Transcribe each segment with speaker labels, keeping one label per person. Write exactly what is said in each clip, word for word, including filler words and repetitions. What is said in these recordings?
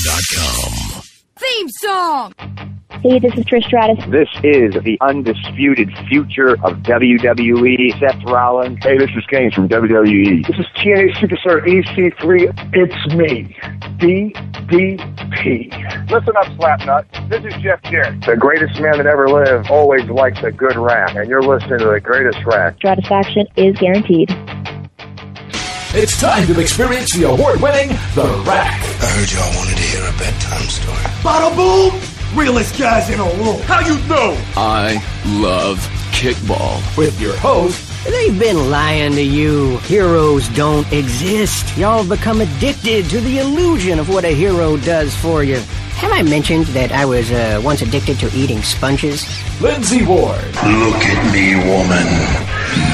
Speaker 1: dot com.
Speaker 2: Theme song!
Speaker 3: Hey, this is Trish Stratus.
Speaker 4: This is the undisputed future of W W E, Seth Rollins.
Speaker 5: Hey, this is Kane from W W E.
Speaker 6: This is T N A Superstar E C three. It's me, D D P.
Speaker 5: Listen up, Slapnut. This is Jeff Jarrett. The greatest man that ever lived always likes a good rap, and you're listening to the greatest rap.
Speaker 3: Stratisfaction is guaranteed.
Speaker 1: It's time to experience the award-winning The Rack.
Speaker 7: I heard y'all wanted to hear a bedtime story.
Speaker 6: Bada boom! Realest guys in a room. How you know?
Speaker 1: I love kickball. With your host,
Speaker 8: They've been lying to you. Heroes don't exist. Y'all have become addicted to the illusion of what a hero does for you. Have I mentioned that I was uh, once addicted to eating sponges?
Speaker 1: Lindsay Ward.
Speaker 7: Look at me, woman.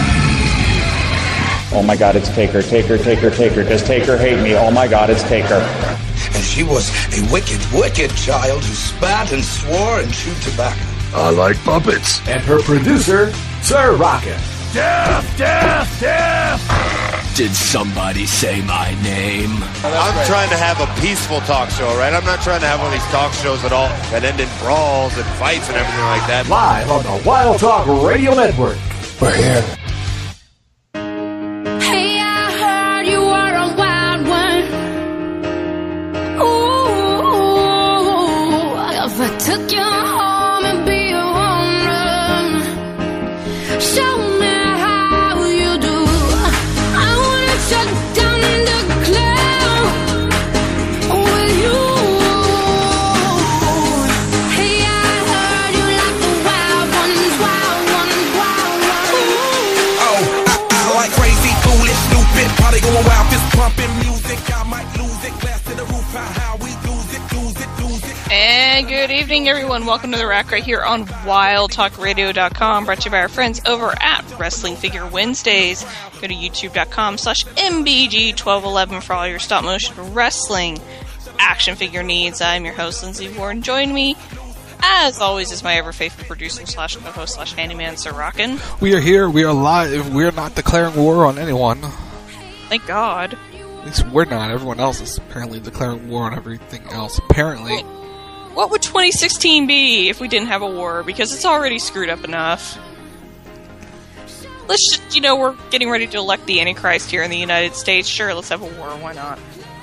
Speaker 9: Oh my God, it's Taker, Taker, Taker, Taker. Does Taker hate me? Oh my God, it's Taker.
Speaker 7: And she was a wicked, wicked child who spat and swore and chewed tobacco.
Speaker 1: I like puppets. And her producer, Sir Rockin'.
Speaker 6: Death, death, death!
Speaker 1: Did somebody say my name?
Speaker 10: I'm right. trying to have a peaceful talk show, right? I'm not trying to have one of these talk shows at all that end in brawls and fights and everything like that.
Speaker 1: Live on the Wild Talk Radio Network.
Speaker 7: We're here.
Speaker 2: Took you home and be a woman. Show me how you do. I wanna shut down in the club with you. Hey, I heard you like the wild ones, wild ones, wild ones.
Speaker 7: Oh, I, I like crazy, foolish, stupid, party going wild, fist pumping music. I might lose it, glass to the roof, how, how we lose it, lose it, lose it.
Speaker 11: And good evening, everyone. Welcome to The Rack right here on Wild Talk Radio dot com, brought to you by our friends over at Wrestling Figure Wednesdays. Go to YouTube dot com slash M B G twelve eleven for all your stop motion wrestling action figure needs. I'm your host, Lindsay Ward, and join me, as always, is my ever faithful producer slash co-host slash handyman, Sir Rockin'.
Speaker 12: We are here. We are live. We are not declaring war on anyone.
Speaker 11: Thank God.
Speaker 12: At least we're not. Everyone else is apparently declaring war on everything else. Apparently.
Speaker 11: Well, what would twenty sixteen be if we didn't have a war? Because it's already screwed up enough. Let's just, you know, we're getting ready to elect the Antichrist here in the United States. Sure, let's have a war. Why not?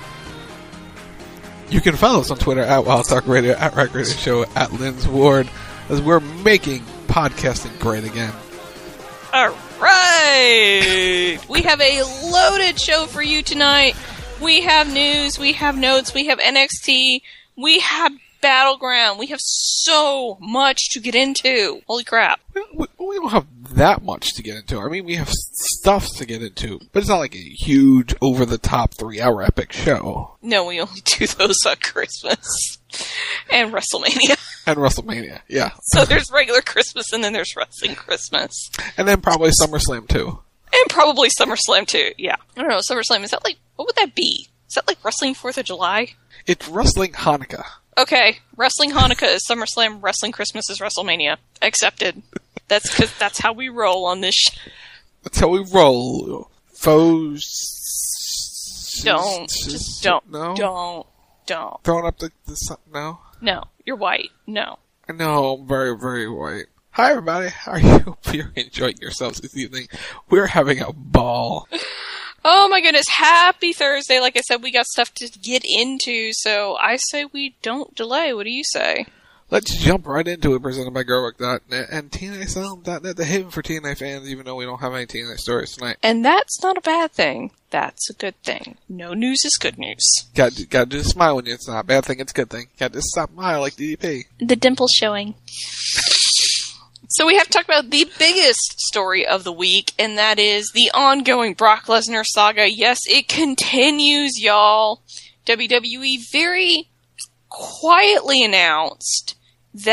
Speaker 12: You can follow us on Twitter at Wild Talk Radio, at Rack Radio Show, at Linz Ward, as we're making podcasting great again.
Speaker 11: All right! We have a loaded show for you tonight. We have news, we have notes, we have N X T, we have Battleground. We have so much to get into. Holy crap.
Speaker 12: We, we, we don't have that much to get into. I mean, we have stuff to get into, but it's not like a huge, over-the-top, three-hour epic show.
Speaker 11: No, we only do those on Christmas. And WrestleMania.
Speaker 12: And WrestleMania, yeah.
Speaker 11: So there's regular Christmas, and then there's Wrestling Christmas.
Speaker 12: And then probably SummerSlam, too.
Speaker 11: And probably SummerSlam, too, yeah. I don't know, SummerSlam, is that like, what would that be? Is that like Wrestling fourth of July?
Speaker 12: It's Wrestling Hanukkah.
Speaker 11: Okay, Wrestling Hanukkah is SummerSlam, Wrestling Christmas is WrestleMania. Accepted. That's because that's how we roll on this sh-
Speaker 12: That's how we roll. Foes.
Speaker 11: Don't. Just don't.
Speaker 12: No?
Speaker 11: Don't. Don't.
Speaker 12: Throwing up the, the... No?
Speaker 11: No. You're white. No.
Speaker 12: I know, I'm very, very white. Hi, everybody. How are you? Hope you're enjoying yourselves this evening. We're having a ball.
Speaker 11: Oh my goodness, happy Thursday. Like I said, we got stuff to get into, so I say we don't delay. What do you say?
Speaker 12: Let's jump right into it, presented by Gerwick dot net and T N A Asylum dot net, the haven for T N A fans, even though we don't have any T N A stories tonight.
Speaker 11: And that's not a bad thing. That's a good thing. No news is good news.
Speaker 12: Got got to just smile when it's not a bad thing, it's a good thing. Got to stop smile like D D P.
Speaker 11: The dimple's showing. So we have to talk about the biggest story of the week, and that is the ongoing Brock Lesnar saga. Yes, it continues, y'all. W W E very quietly announced that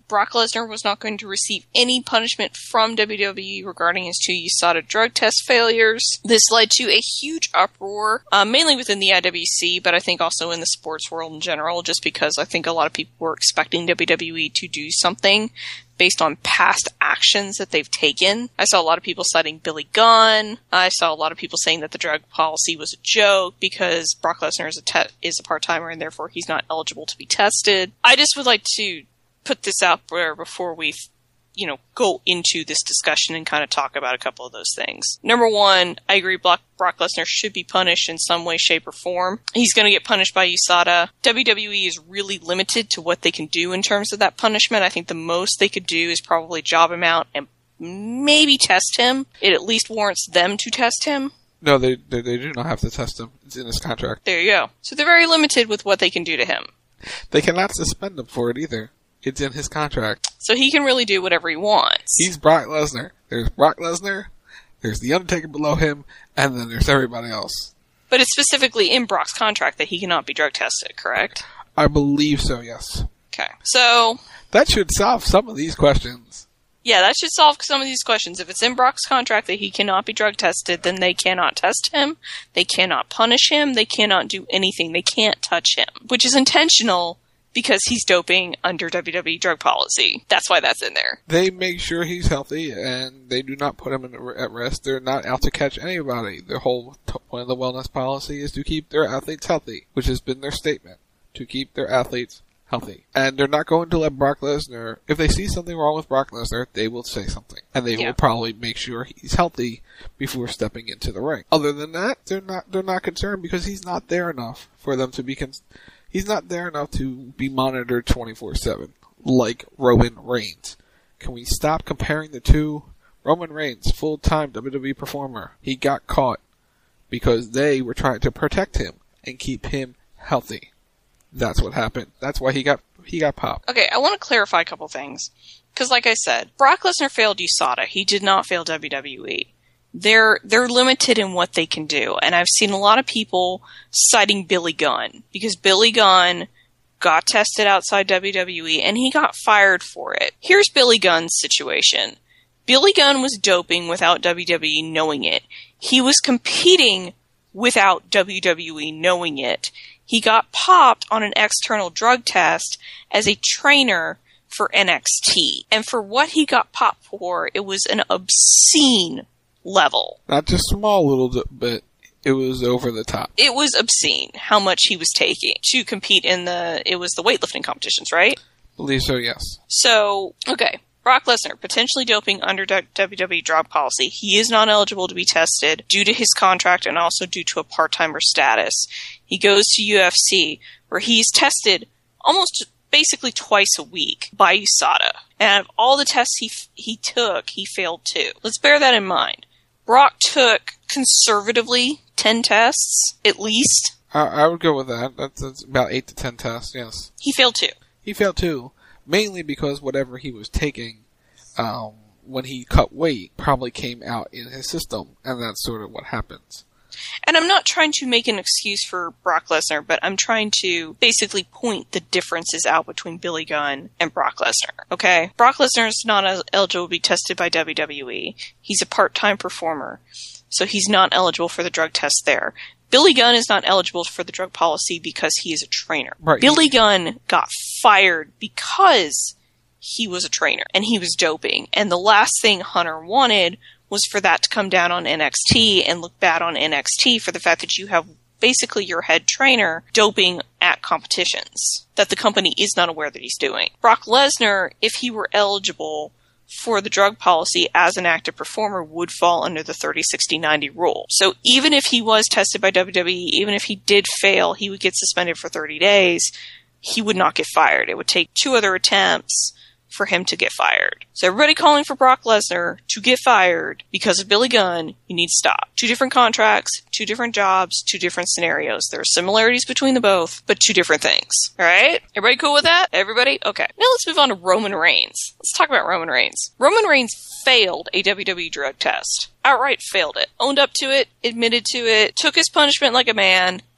Speaker 11: Brock Lesnar was not going to receive any punishment from W W E regarding his two U S A D A drug test failures. This led to a huge uproar, uh, mainly within the I W C, but I think also in the sports world in general, just because I think a lot of people were expecting W W E to do something based on past actions that they've taken. I saw a lot of people citing Billy Gunn. I saw a lot of people saying that the drug policy was a joke because Brock Lesnar is a te- is a part-timer and therefore he's not eligible to be tested. I just would like to put this out there before we, you know, go into this discussion and kind of talk about a couple of those things. Number one, I agree Brock, Brock Lesnar should be punished in some way, shape, or form. He's going to get punished by U S A D A. W W E is really limited to what they can do in terms of that punishment. I think the most they could do is probably job him out and maybe test him. It at least warrants them to test him.
Speaker 12: No, they, they they do not have to test him. It's in his contract.
Speaker 11: There you go. So they're very limited with what they can do to him.
Speaker 12: They cannot suspend him for it either. It's in his contract.
Speaker 11: So he can really do whatever he wants.
Speaker 12: He's Brock Lesnar. There's Brock Lesnar, there's The Undertaker below him, and then there's everybody else.
Speaker 11: But it's specifically in Brock's contract that he cannot be drug tested, correct?
Speaker 12: I believe so, yes.
Speaker 11: Okay. So
Speaker 12: that should solve some of these questions.
Speaker 11: Yeah, that should solve some of these questions. If it's in Brock's contract that he cannot be drug tested, then they cannot test him, they cannot punish him, they cannot do anything, they can't touch him, which is intentional because he's doping under W W E drug policy. That's why that's in there.
Speaker 12: They make sure he's healthy, and they do not put him in, at rest. They're not out to catch anybody. Their whole point of the wellness policy is to keep their athletes healthy, which has been their statement, to keep their athletes healthy. And they're not going to let Brock Lesnar, if they see something wrong with Brock Lesnar, they will say something. And they yeah. will probably make sure he's healthy before stepping into the ring. Other than that, they're not they're not concerned because he's not there enough for them to be concerned. He's not there enough to be monitored twenty-four seven, like Roman Reigns. Can we stop comparing the two? Roman Reigns, full-time W W E performer. He got caught because they were trying to protect him and keep him healthy. That's what happened. That's why he got he got popped.
Speaker 11: Okay, I want to clarify a couple things. Because like I said, Brock Lesnar failed U S A D A. He did not fail W W E. They're they're limited in what they can do. And I've seen a lot of people citing Billy Gunn. Because Billy Gunn got tested outside W W E and he got fired for it. Here's Billy Gunn's situation. Billy Gunn was doping without W W E knowing it. He was competing without W W E knowing it. He got popped on an external drug test as a trainer for N X T. And for what he got popped for, it was an obscene level.
Speaker 12: Not just small little bit, it was over the top.
Speaker 11: It was obscene how much he was taking to compete in the, it was the weightlifting competitions, right?
Speaker 12: I believe so, yes.
Speaker 11: So, okay. Brock Lesnar, potentially doping under W W E drug policy. He is not eligible to be tested due to his contract and also due to a part-timer status. He goes to U F C, where he's tested almost basically twice a week by U S A D A. And out of all the tests he f- he took, he failed two. Let's bear that in mind. Brock took, conservatively, ten tests, at least.
Speaker 12: I, I would go with that. That's, that's about eight to ten tests, yes.
Speaker 11: He failed two.
Speaker 12: He failed two. Mainly because whatever he was taking um, when he cut weight probably came out in his system, and that's sort of what happens.
Speaker 11: And I'm not trying to make an excuse for Brock Lesnar, but I'm trying to basically point the differences out between Billy Gunn and Brock Lesnar, okay? Brock Lesnar is not eligible to be tested by W W E. He's a part-time performer, so he's not eligible for the drug test there. Billy Gunn is not eligible for the drug policy because he is a trainer.
Speaker 12: Right.
Speaker 11: Billy Gunn got fired because he was a trainer and he was doping. And the last thing Hunter wanted was for that to come down on N X T and look bad on N X T for the fact that you have basically your head trainer doping at competitions that the company is not aware that he's doing. Brock Lesnar, if he were eligible for the drug policy as an active performer, would fall under the thirty sixty ninety rule. So even if he was tested by W W E, even if he did fail, he would get suspended for thirty days. He would not get fired. It would take two other attempts for him to get fired. So everybody calling for Brock Lesnar to get fired because of Billy Gunn, you need to stop. Two different contracts, two different jobs, two different scenarios. There are similarities between the both, but two different things. Alright? Everybody cool with that? Everybody? Okay. Now let's move on to Roman Reigns. Let's talk about Roman Reigns. Roman Reigns failed a W W E drug test. Outright failed it. Owned up to it, admitted to it, took his punishment like a man,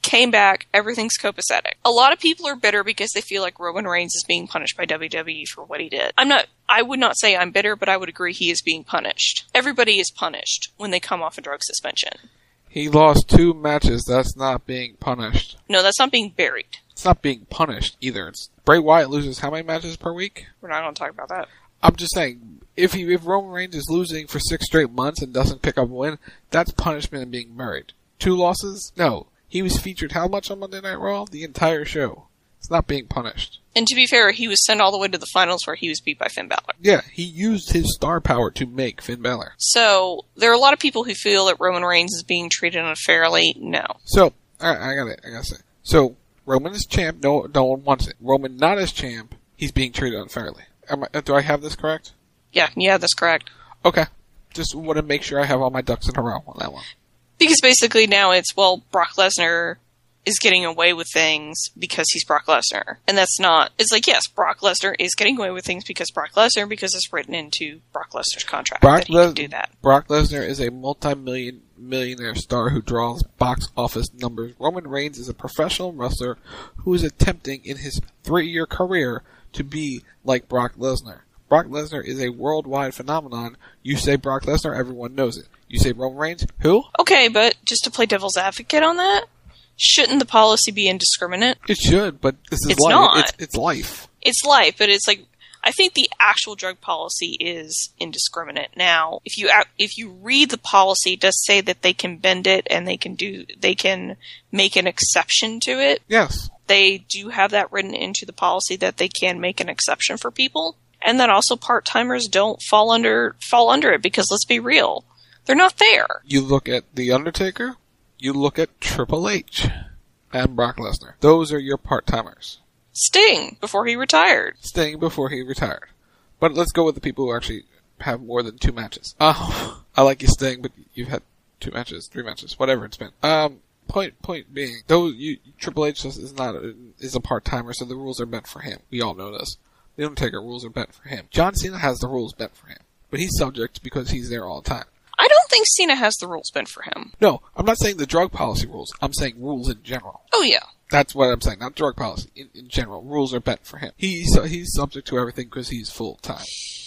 Speaker 11: came back, everything's copacetic. A lot of people are bitter because they feel like Roman Reigns is being punished by W W E for what he did. I'm not, I would not say I'm bitter, but I would agree he is being punished. Everybody is punished when they come off a drug suspension.
Speaker 12: He lost two matches. That's not being punished.
Speaker 11: No, that's not being buried.
Speaker 12: It's not being punished either. It's Bray Wyatt loses how many matches per week?
Speaker 11: We're not going to talk about that.
Speaker 12: I'm just saying, if he, if Roman Reigns is losing for six straight months and doesn't pick up a win, that's punishment and being buried. Two losses? No. He was featured how much on Monday Night Raw? The entire show. It's not being punished.
Speaker 11: And to be fair, he was sent all the way to the finals where he was beat by Finn Balor.
Speaker 12: Yeah, he used his star power to make Finn Balor.
Speaker 11: So, there are a lot of people who feel that Roman Reigns is being treated unfairly. No.
Speaker 12: So, I, I got it. I gotta say. So, Roman is champ. No, no one wants it. Roman not as champ. He's being treated unfairly. Am I, do I have this correct?
Speaker 11: Yeah, yeah, that's correct.
Speaker 12: Okay. Just want to make sure I have all my ducks in a row on that one.
Speaker 11: Because basically now it's, well, Brock Lesnar is getting away with things because he's Brock Lesnar. And that's not, it's like, yes, Brock Lesnar is getting away with things because Brock Lesnar, because it's written into Brock Lesnar's contract
Speaker 12: Brock
Speaker 11: that he
Speaker 12: Les-
Speaker 11: can do that.
Speaker 12: Brock Lesnar is a multi-million millionaire star who draws box office numbers. Roman Reigns is a professional wrestler who is attempting in his three-year career to be like Brock Lesnar. Brock Lesnar is a worldwide phenomenon. You say Brock Lesnar, everyone knows it. You say Roman Reigns, who?
Speaker 11: Okay, but just to play devil's advocate on that, shouldn't the policy be indiscriminate?
Speaker 12: It should, but this is
Speaker 11: It's
Speaker 12: life.
Speaker 11: not.
Speaker 12: It's, it's life.
Speaker 11: It's life, but it's like, I think the actual drug policy is indiscriminate. Now, if you if you read the policy, it does say that they can bend it and they can do they can make an exception to it.
Speaker 12: Yes.
Speaker 11: They do have that written into the policy that they can make an exception for people, and that also part-timers don't fall under fall under it because let's be real, they're not there.
Speaker 12: You look at The Undertaker, you look at Triple H and Brock Lesnar. Those are your part-timers.
Speaker 11: Sting, before he retired.
Speaker 12: Sting before he retired. But let's go with the people who actually have more than two matches. Oh, I like you, Sting, but you've had two matches, three matches, whatever it's been. Um, point point being, though you, Triple H is not a, is a part-timer, so the rules are bent for him. We all know this. The Undertaker rules are bent for him. John Cena has the rules bent for him, but he's subject because he's there all the time.
Speaker 11: I don't think Cena has the rules bent for him.
Speaker 12: No, I'm not saying the drug policy rules. I'm saying rules in general.
Speaker 11: Oh, yeah.
Speaker 12: That's what I'm saying, not drug policy. In, in general, rules are bent for him. He's he's subject to everything because he's full-time.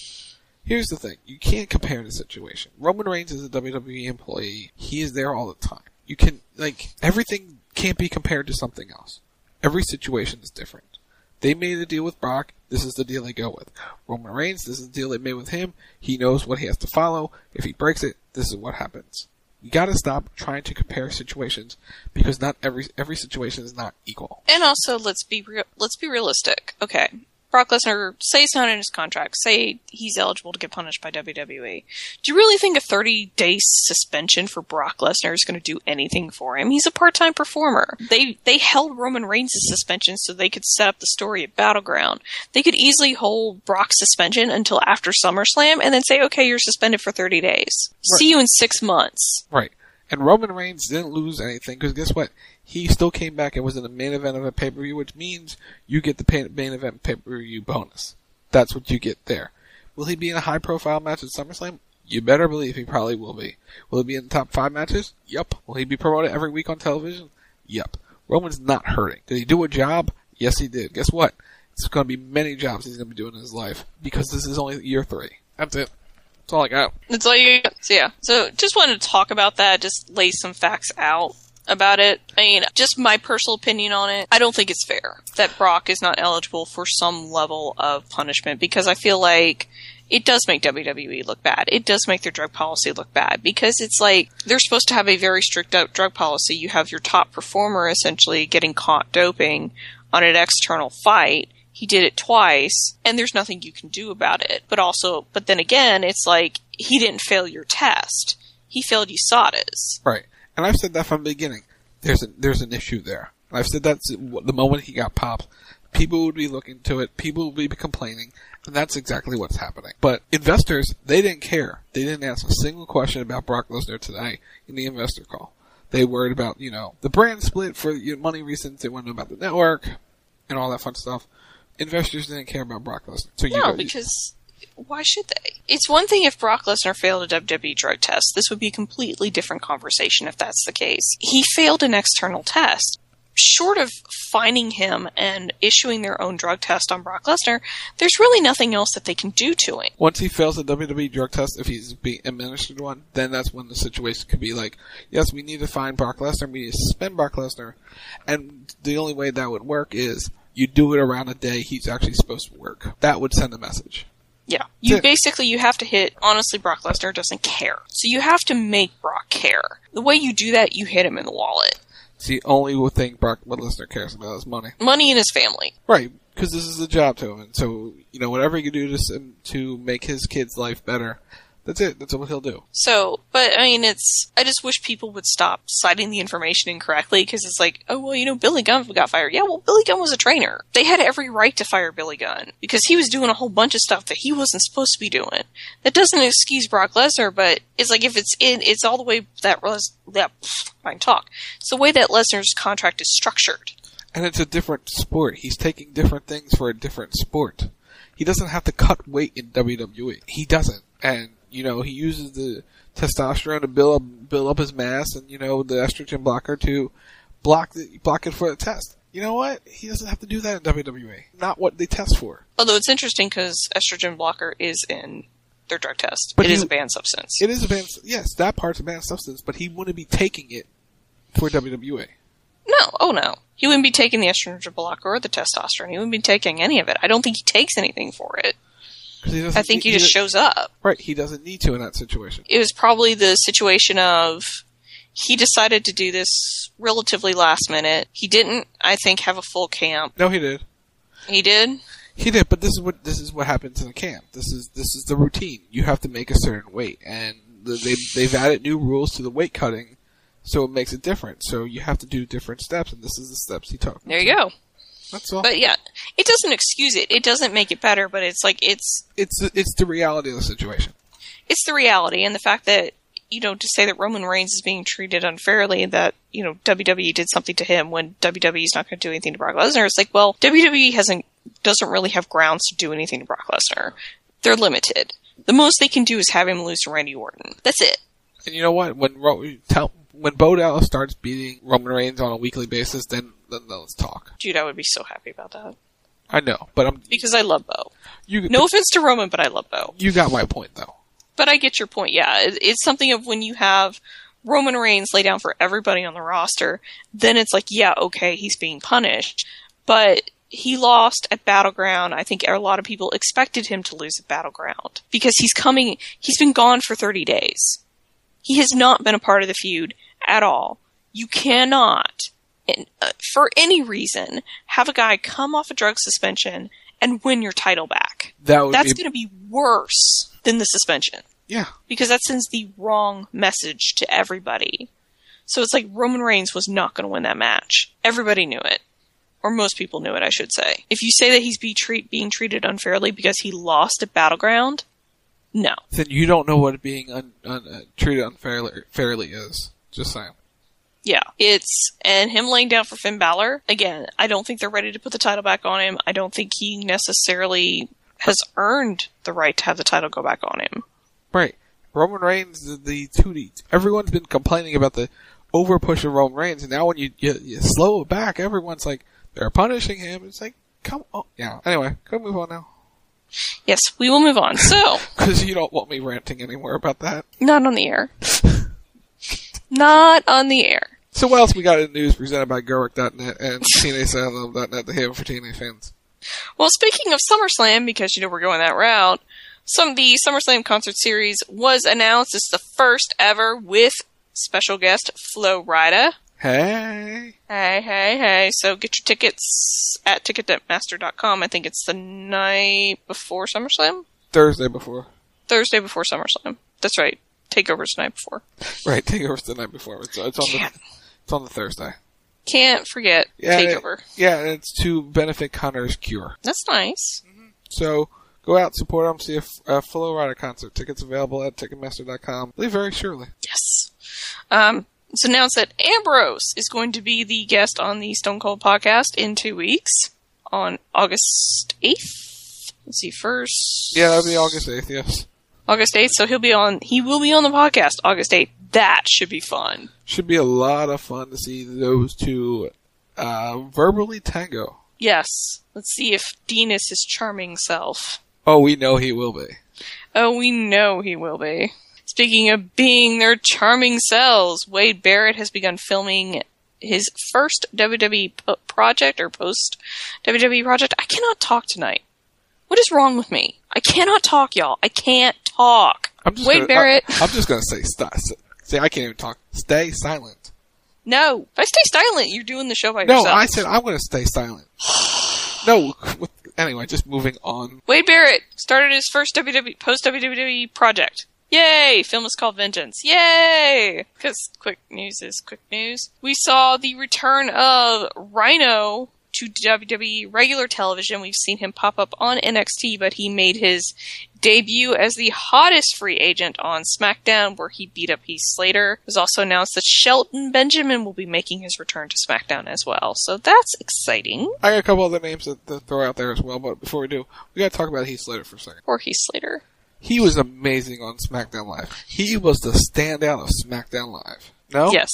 Speaker 12: Here's the thing. You can't compare the situation. Roman Reigns is a W W E employee. He is there all the time. You can, like, everything can't be compared to something else. Every situation is different. They made a deal with Brock. This is the deal they go with. Roman Reigns, this is the deal they made with him. He knows what he has to follow. If he breaks it, this is what happens. You gotta stop trying to compare situations because not every every situation is not equal.
Speaker 11: And also, let's be real, let's be realistic. Okay, Brock Lesnar, say he's not in his contract, say he's eligible to get punished by W W E. Do you really think a thirty-day suspension for Brock Lesnar is going to do anything for him? He's a part-time performer. They they held Roman Reigns' suspension so they could set up the story at Battleground. They could easily hold Brock's suspension until after SummerSlam and then say, okay, you're suspended for thirty days.
Speaker 12: Right.
Speaker 11: See you in six months.
Speaker 12: Right. And Roman Reigns didn't lose anything because guess what? He still came back and was in the main event of a pay-per-view, which means you get the pay- main event pay-per-view bonus. That's what you get there. Will he be in a high-profile match at SummerSlam? You better believe he probably will be. Will he be in the top five matches? Yup. Will he be promoted every week on television? Yup. Roman's not hurting. Did he do a job? Yes, he did. Guess what? It's going to be many jobs he's going to be doing in his life because this is only year three. That's it. That's all I got.
Speaker 11: That's all you got. So yeah. So just wanted to talk about that, just lay some facts out about it. I mean, just my personal opinion on it. I don't think it's fair that Brock is not eligible for some level of punishment because I feel like it does make W W E look bad. It does make their drug policy look bad because it's like they're supposed to have a very strict drug policy. You have your top performer essentially getting caught doping on an external fight. He did it twice, and there's nothing you can do about it. But also, but then again, it's like, he didn't fail your test. He failed U S A Da's.
Speaker 12: Right. And I've said that from the beginning. There's a, there's an issue there. I've said that the moment he got popped. People would be looking to it. People would be complaining. And that's exactly what's happening. But investors, they didn't care. They didn't ask a single question about Brock Lesnar today in the investor call. They worried about, you know, the brand split for money reasons. They wanted to know about the network and all that fun stuff. Investors didn't care about Brock Lesnar. So you
Speaker 11: no,
Speaker 12: go,
Speaker 11: because why should they? It's one thing if Brock Lesnar failed a W W E drug test. This would be a completely different conversation if that's the case. He failed an external test. short of fining him and issuing their own drug test on Brock Lesnar, there's really nothing else that they can do to him.
Speaker 12: Once he fails a W W E drug test, if he's being administered one, then that's when the situation could be like, yes, we need to fine Brock Lesnar, we need to suspend Brock Lesnar, and the only way that would work is you do it around a day he's actually supposed to work. That would send a message.
Speaker 11: Yeah. You basically, you have to hit, honestly, Brock Lesnar doesn't care. So you have to make Brock care. The way you do that, you hit him in the wallet.
Speaker 12: It's the only thing Brock Lesnar cares about is money.
Speaker 11: Money and his family.
Speaker 12: Right, because this is a job to him. And so, you know, whatever he can do to, to make his kid's life better, that's it. That's what he'll do.
Speaker 11: So, but, I mean, it's, I just wish people would stop citing the information incorrectly, because it's like, oh, well, you know, Billy Gunn got fired. Yeah, well, Billy Gunn was a trainer. They had every right to fire Billy Gunn, because he was doing a whole bunch of stuff that he wasn't supposed to be doing. That doesn't excuse Brock Lesnar, but it's like, if it's in, it's all the way that, that, I can talk. It's the way that Lesnar's contract is structured.
Speaker 12: And it's a different sport. He's taking different things for a different sport. He doesn't have to cut weight in W W E. He doesn't. And, you know, he uses the testosterone to build up, build up his mass and, you know, the estrogen blocker to block the, block it for the test. You know what? He doesn't have to do that in W W E. Not what they test for.
Speaker 11: Although it's interesting because estrogen blocker is in their drug test.
Speaker 12: But
Speaker 11: it
Speaker 12: he,
Speaker 11: is a banned substance.
Speaker 12: It is a banned, yes, that part's a banned substance, but he wouldn't be taking it for W W E.
Speaker 11: No, oh no. He wouldn't be taking the estrogen blocker or the testosterone. He wouldn't be taking any of it. I don't think he takes anything for it. I think he, he just shows up.
Speaker 12: Right, he doesn't need to in that situation.
Speaker 11: It was probably the situation of he decided to do this relatively last minute. He didn't, I think, have a full camp.
Speaker 12: No, he did.
Speaker 11: He did?
Speaker 12: He did, but this is what this is what happens in a camp. This is this is the routine. You have to make a certain weight, and the, they they've added new rules to the weight cutting, so it makes it different. So you have to do different steps, and this is the steps he took.
Speaker 11: There you go.
Speaker 12: That's all.
Speaker 11: But yeah, it doesn't excuse it. It doesn't make it better, but it's like, it's...
Speaker 12: It's it's the reality of the situation.
Speaker 11: It's the reality, and the fact that, you know, to say that Roman Reigns is being treated unfairly, that, you know, W W E did something to him when W W E is not going to do anything to Brock Lesnar, it's like, well, W W E hasn't, doesn't really have grounds to do anything to Brock Lesnar. They're limited. The most they can do is have him lose to Randy Orton. That's it.
Speaker 12: And you know what? When Ro- tell when Bo Dallas starts beating Roman Reigns on a weekly basis, then then let's talk.
Speaker 11: Dude, I would be so happy about that.
Speaker 12: I know, but I'm
Speaker 11: because I love Bo.
Speaker 12: You,
Speaker 11: no offense to Roman, but I love Bo.
Speaker 12: You got my point, though.
Speaker 11: But I get your point. Yeah, it's something of when you have Roman Reigns lay down for everybody on the roster, then it's like, yeah, okay, he's being punished, but he lost at Battleground. I think a lot of people expected him to lose at Battleground because he's coming. He's been gone for thirty days. He has not been a part of the feud at all. You cannot, uh, for any reason, have a guy come off a drug suspension and win your title back.
Speaker 12: That would
Speaker 11: That's
Speaker 12: be...
Speaker 11: going to be worse than the suspension.
Speaker 12: Yeah.
Speaker 11: Because that sends the wrong message to everybody. So it's like Roman Reigns was not going to win that match. Everybody knew it. Or most people knew it, I should say. If you say that he's be treat- being treated unfairly because he lost at Battleground, no.
Speaker 12: Then you don't know what being un- un- uh, treated unfairly fairly is. Just saying.
Speaker 11: Yeah, it's, and him laying down for Finn Balor, again, I don't think they're ready to put the title back on him. I don't think he necessarily has earned the right to have the title go back on him.
Speaker 12: Right. Roman Reigns, the, the two D. Everyone's been complaining about the over push of Roman Reigns, and now when you, you, you slow it back, everyone's like, they're punishing him. It's like, come on. Yeah. Anyway, go move on now.
Speaker 11: Yes, we will move on. So.
Speaker 12: Because you don't want me ranting anymore about that.
Speaker 11: Not on the air. Not on the air.
Speaker 12: So what else we got in the news presented by Gerwick dot net and T N A Salem dot net, the haven for T N A fans?
Speaker 11: Well, speaking of SummerSlam, because, you know, we're going that route, some the SummerSlam concert series was announced. It's the first ever with special guest Flo Rida.
Speaker 12: Hey.
Speaker 11: Hey, hey, hey. So get your tickets at ticket master dot com. I think it's the night before SummerSlam?
Speaker 12: Thursday before.
Speaker 11: Thursday before SummerSlam. That's right. Takeover's the night before.
Speaker 12: Right, Takeover's the night before. It's, it's on the it's on the Thursday.
Speaker 11: Can't forget
Speaker 12: yeah,
Speaker 11: Takeover.
Speaker 12: It, yeah, and it's to benefit Connor's cure.
Speaker 11: That's nice.
Speaker 12: Mm-hmm. So go out, support them, see a, a Flo Rida concert. Tickets available at ticketmaster dot com. Leave very shortly.
Speaker 11: Yes. Um, it's announced that Ambrose is going to be the guest on the Stone Cold podcast in two weeks on August eighth. Let's see, first.
Speaker 12: Yeah, that'll be August eighth. Yes.
Speaker 11: August eighth, so he'll be on, he will be on the podcast August eighth. That should be fun.
Speaker 12: Should be a lot of fun to see those two, uh, uh, verbally tango.
Speaker 11: Yes. Let's see if Dean is his charming self.
Speaker 12: Oh, we know he will be.
Speaker 11: Oh, we know he will be. Speaking of being their charming selves, Wade Barrett has begun filming his first W W E po- project or post-W W E project. I cannot talk tonight. What is wrong with me? I cannot talk, y'all. I can't talk.
Speaker 12: I'm just
Speaker 11: Wade
Speaker 12: gonna,
Speaker 11: Barrett.
Speaker 12: I, I'm just going to say, stop. See, I can't even talk. Stay silent.
Speaker 11: No. If I stay silent, you're doing the show by
Speaker 12: No,
Speaker 11: yourself.
Speaker 12: I said I'm going to stay silent. No. With, anyway, just moving on.
Speaker 11: Wade Barrett started his first W W E, post-W W E project. Yay! Film is called Vengeance. Yay! Because quick news is quick news. We saw the return of Rhino to W W E regular television. We've seen him pop up on N X T, but he made his debut as the hottest free agent on SmackDown, where he beat up Heath Slater. It was also announced that Shelton Benjamin will be making his return to SmackDown as well. So that's exciting.
Speaker 12: I got a couple other names to, to throw out there as well, but before we do, we got to talk about Heath Slater for a second.
Speaker 11: Or Heath Slater.
Speaker 12: He was amazing on SmackDown Live. He was the standout of SmackDown Live. No?
Speaker 11: Yes.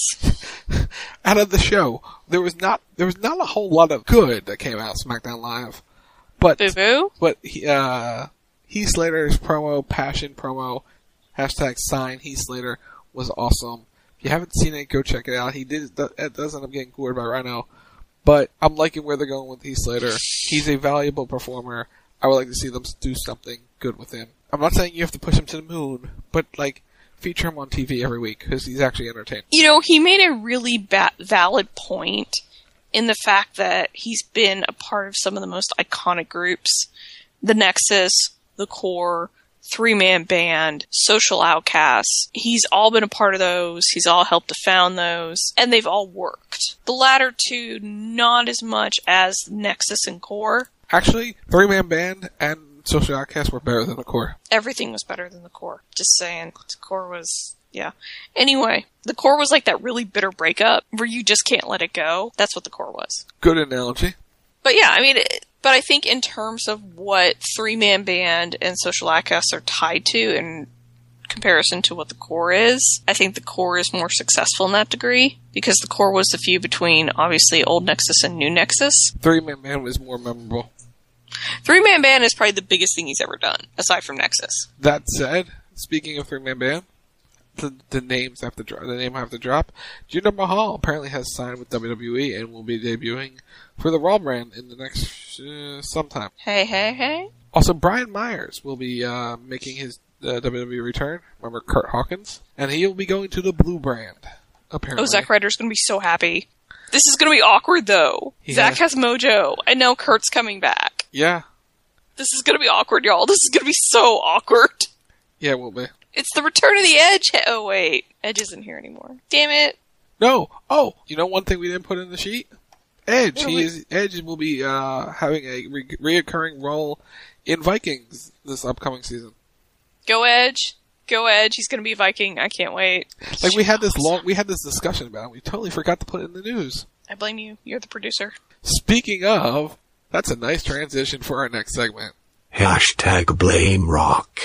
Speaker 12: Out of the show, there was not there was not a whole lot of good that came out of SmackDown Live. But
Speaker 11: Boo-boo?
Speaker 12: But he, uh, Heath Slater's promo, passion promo, hashtag sign Heath Slater was awesome. If you haven't seen it, go check it out. He did it does end up getting gored by Rhino, but I'm liking where they're going with Heath Slater. He's a valuable performer. I would like to see them do something good with him. I'm not saying you have to push him to the moon, but, like, feature him on T V every week, because he's actually entertaining.
Speaker 11: You know, he made a really ba- valid point in the fact that he's been a part of some of the most iconic groups. The Nexus, The Core, Three-Man Band, Social Outcasts. He's all been a part of those. He's all helped to found those. And they've all worked. The latter two, not as much as Nexus and Core.
Speaker 12: Actually, Three-Man Band and Social Outcasts were better than the Core.
Speaker 11: Everything was better than the Core. Just saying. The Core was, yeah. Anyway, the Core was like that really bitter breakup where you just can't let it go. That's what the Core was.
Speaker 12: Good analogy.
Speaker 11: But yeah, I mean, it, but I think in terms of what Three-Man Band and Social Outcasts are tied to in comparison to what the Core is, I think the Core is more successful in that degree because the Core was the feud between, obviously, Old Nexus and New Nexus.
Speaker 12: Three-Man Band was more memorable.
Speaker 11: Three-Man Band is probably the biggest thing he's ever done, aside from Nexus.
Speaker 12: That said, speaking of Three-Man Band, the, the names have to drop. The name I have to drop. Jinder Mahal apparently has signed with W W E and will be debuting for the Raw brand in the next uh, sometime.
Speaker 11: Hey, hey, hey.
Speaker 12: Also, Brian Myers will be uh, making his uh, W W E return. Remember Kurt Hawkins? And he will be going to the Blue brand, apparently.
Speaker 11: Oh, Zack Ryder's going to be so happy. This is going to be awkward, though.
Speaker 12: He
Speaker 11: Zack
Speaker 12: has-
Speaker 11: has mojo. I know Kurt's coming back.
Speaker 12: Yeah.
Speaker 11: This is going to be awkward, y'all. This is going to be so awkward.
Speaker 12: Yeah, it will be.
Speaker 11: It's the return of the Edge. Oh, wait. Edge isn't here anymore. Damn it.
Speaker 12: No. Oh, you know one thing we didn't put in the sheet? Edge.
Speaker 11: What do
Speaker 12: He
Speaker 11: we-
Speaker 12: is Edge will be uh, having a re- reoccurring role in Vikings this upcoming season.
Speaker 11: Go Edge. Go Edge. He's going to be Viking. I can't wait.
Speaker 12: Like we had this long, we had this discussion about it. We totally forgot to put it in the news.
Speaker 11: I blame you. You're the producer.
Speaker 12: Speaking of, that's a nice transition for our next segment.
Speaker 1: Hashtag blame rock.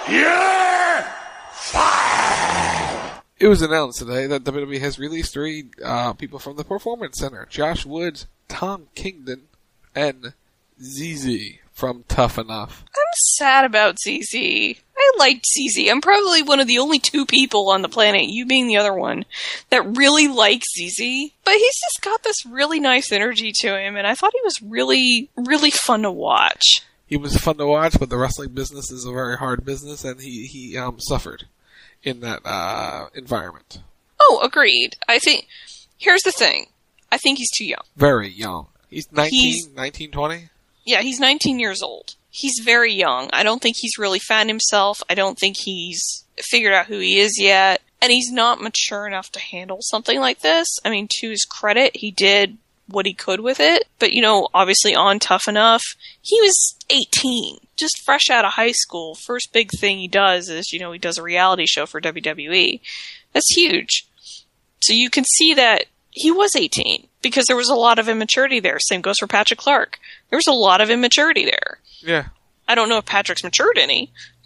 Speaker 12: It was announced today that W W E has released three uh, people from the Performance Center: Josh Woods, Tom Kingdon, and Z Z from Tough Enough.
Speaker 11: I'm sad about Z Z. I liked Z Z. I'm probably one of the only two people on the planet, you being the other one, that really like Z Z. But he's just got this really nice energy to him, and I thought he was really, really fun to watch.
Speaker 12: He was fun to watch, but the wrestling business is a very hard business, and he he um, suffered in that uh, environment.
Speaker 11: Oh, agreed. I think, here's the thing. I think he's too young.
Speaker 12: Very young. He's nineteen,
Speaker 11: He's-
Speaker 12: nineteen, twenty?
Speaker 11: Yeah, he's nineteen years old. He's very young. I don't think he's really found himself. I don't think he's figured out who he is yet. And he's not mature enough to handle something like this. I mean, to his credit, he did what he could with it. But, you know, obviously on Tough Enough, he was eighteen. Just fresh out of high school. First big thing he does is, you know, he does a reality show for W W E. That's huge. So you can see that he was eighteen. Because there was a lot of immaturity there. Same goes for Patrick Clark. There was a lot of immaturity there.
Speaker 12: Yeah.
Speaker 11: I don't know if Patrick's matured any,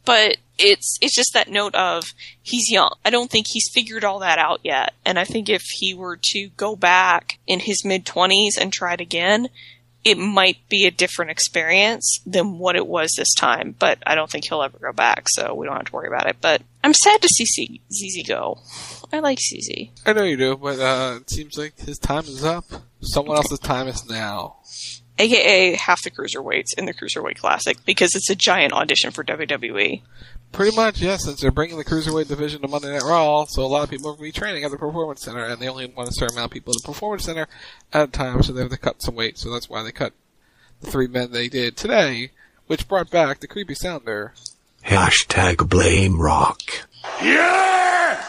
Speaker 11: But it's it's just that note of he's young. I don't think he's figured all that out yet. And I think if he were to go back in his mid-twenties and try it again, it might be a different experience than what it was this time. But I don't think he'll ever go back, so we don't have to worry about it. But I'm sad to see C- Z Z go. I like Z Z.
Speaker 12: I know you do, but uh, it seems like his time is up. Someone else's time is now.
Speaker 11: A K A half the cruiserweights in the Cruiserweight Classic, because it's a giant audition for W W E.
Speaker 12: Pretty much, yes, since they're bringing the Cruiserweight division to Monday Night Raw, so a lot of people are going to be training at the Performance Center, and they only want a certain amount of people at the Performance Center at a time, so they have to cut some weight, so that's why they cut the three men they did today, which brought back the creepy sounder.
Speaker 1: Hashtag blame Rock.
Speaker 11: Yeah!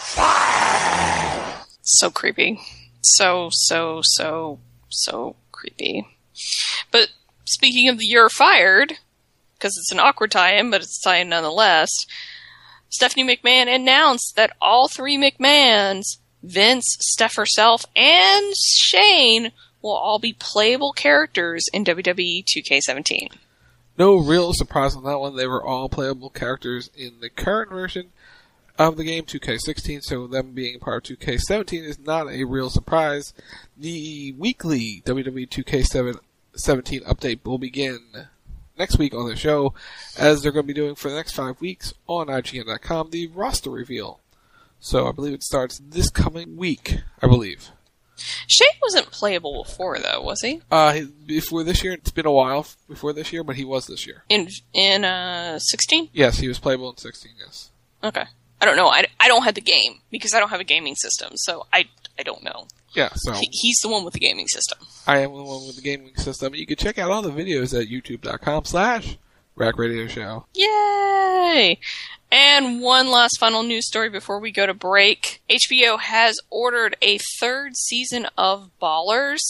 Speaker 11: So creepy. So, so, so, so creepy. But speaking of the You're Fired, because it's an awkward tie-in, but it's a tie-in nonetheless, Stephanie McMahon announced that all three McMahons, Vince, Steph herself, and Shane, will all be playable characters in W W E two K seventeen.
Speaker 12: No real surprise on that one. They were all playable characters in the current version of the game, two K sixteen, so them being part of two K seventeen is not a real surprise. The weekly W W E two K seventeen update will begin next week on the show, as they're going to be doing for the next five weeks on I G N dot com, the roster reveal. So I believe it starts this coming week, I believe.
Speaker 11: Shane wasn't playable before, though, was he?
Speaker 12: Uh, before this year, it's been a while before this year, but he was this year.
Speaker 11: In, in, uh, sixteen?
Speaker 12: Yes, he was playable in sixteen, yes.
Speaker 11: Okay. I don't know. I, I don't have the game, because I don't have a gaming system, so I, I don't know.
Speaker 12: Yeah, so...
Speaker 11: He, he's the one with the gaming system.
Speaker 12: I am the one with the gaming system. You can check out all the videos at youtube dot com slash Rack Radio Show.
Speaker 11: Yay! And one last final news story before we go to break. H B O has ordered a third season of Ballers.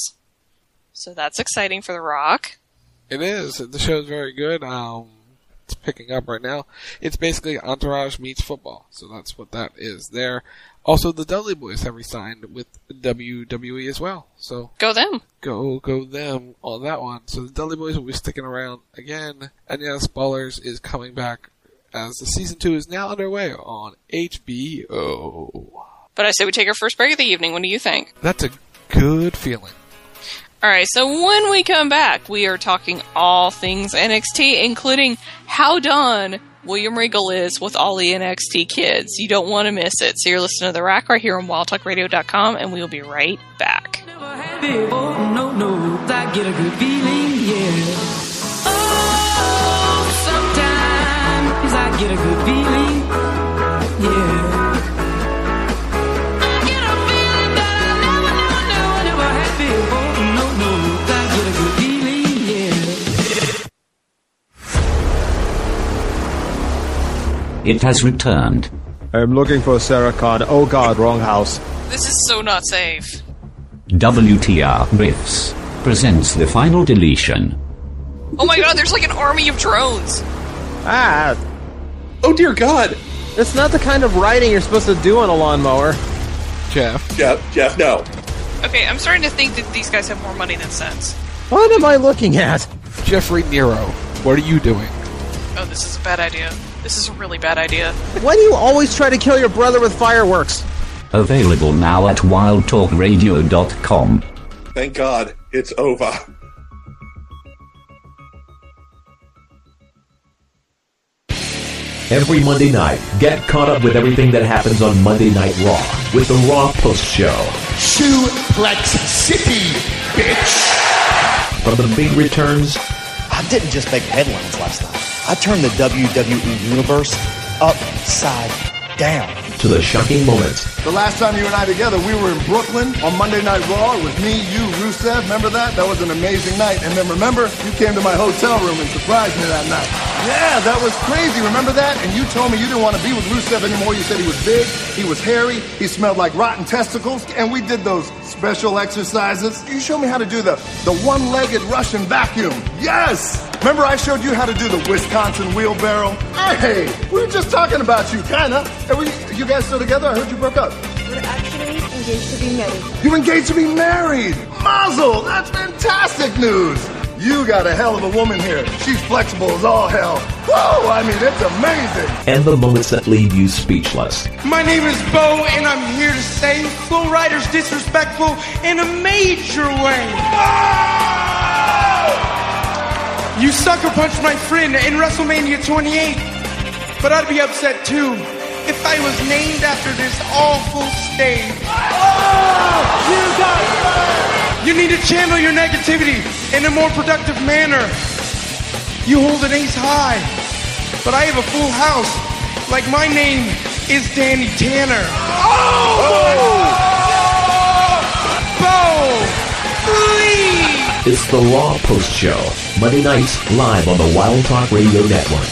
Speaker 11: So that's exciting for The Rock.
Speaker 12: It is. The show's very good. Um, it's picking up right now. It's basically Entourage meets football. So that's what that is there. Also, the Dudley Boys have re-signed with W W E as well. So
Speaker 11: go them.
Speaker 12: Go, go them on that one. So the Dudley Boys will be sticking around again. And yes, Ballers is coming back as the season two is now underway on H B O.
Speaker 11: But I say we take our first break of the evening. What do you think?
Speaker 12: That's a good feeling.
Speaker 11: Alright, so when we come back, we are talking all things N X T, including how done William Regal is with all the N X T kids. You don't want to miss it. So you're listening to The Rack right here on wild talk radio dot com, and we'll be right back.
Speaker 13: Oh, no, no, I get a good feeling, yeah. Oh, sometimes I get a good feeling, yeah. I get a feeling that I never, never, never, never had before. No, no, I get a good feeling, yeah.
Speaker 14: It has returned.
Speaker 15: I'm looking for Sarah Khan. Oh god, wrong house.
Speaker 11: This is so not safe.
Speaker 14: W T R Riffs presents the final deletion.
Speaker 11: Oh my god, there's like an army of drones.
Speaker 15: Ah.
Speaker 16: Oh dear god.
Speaker 15: It's not the kind of riding you're supposed to do on a lawnmower.
Speaker 12: Jeff.
Speaker 16: Jeff, Jeff, no.
Speaker 11: Okay, I'm starting to think that these guys have more money than sense.
Speaker 15: What am I looking at?
Speaker 12: Jeffrey Nero, what are you doing?
Speaker 11: Oh, this is a bad idea. This is a really bad idea.
Speaker 15: Why do you always try to kill your brother with fireworks?
Speaker 14: Available now at wild talk radio dot com.
Speaker 16: Thank God, it's over.
Speaker 1: Every Monday night, get caught up with everything that happens on Monday Night Raw with the Raw Post Show.
Speaker 17: Suplex City, bitch!
Speaker 1: From the big returns...
Speaker 18: I didn't just make headlines last night. I turned the W W E Universe upside down.
Speaker 1: To the shocking moments.
Speaker 17: The last time you and I together, we were in Brooklyn on Monday Night Raw. It was me, you, Rusev. Remember that? That was an amazing night. And then remember, you came to my hotel room and surprised me that night. Yeah, that was crazy. Remember that? And you told me you didn't want to be with Rusev anymore. You said he was big, he was hairy, he smelled like rotten testicles. And we did those special exercises. You showed me how to do the, the one-legged Russian vacuum. Yes! Remember I showed you how to do the Wisconsin wheelbarrow? Hey, we were just talking about you, kinda. Are we, you guys still together? I heard you broke up.
Speaker 19: We're actually engaged to be married.
Speaker 17: You're engaged to be married! Mazel! That's fantastic news! You got a hell of a woman here. She's flexible as all hell. Whoa, I mean, it's amazing.
Speaker 1: And the moments that leave you speechless.
Speaker 19: My name is Bo, and I'm here to say Flow Rider's disrespectful in a major way. You sucker punched my friend in WrestleMania twenty-eight, but I'd be upset too if I was named after this awful stage. Oh, you got it. You need to channel your negativity in a more productive manner. You hold an ace high, but I have a full house. Like my name is Danny Tanner. Oh! Bo! Please!
Speaker 1: It's the Raw Post Show, Monday nights live on the Wild Talk Radio Network.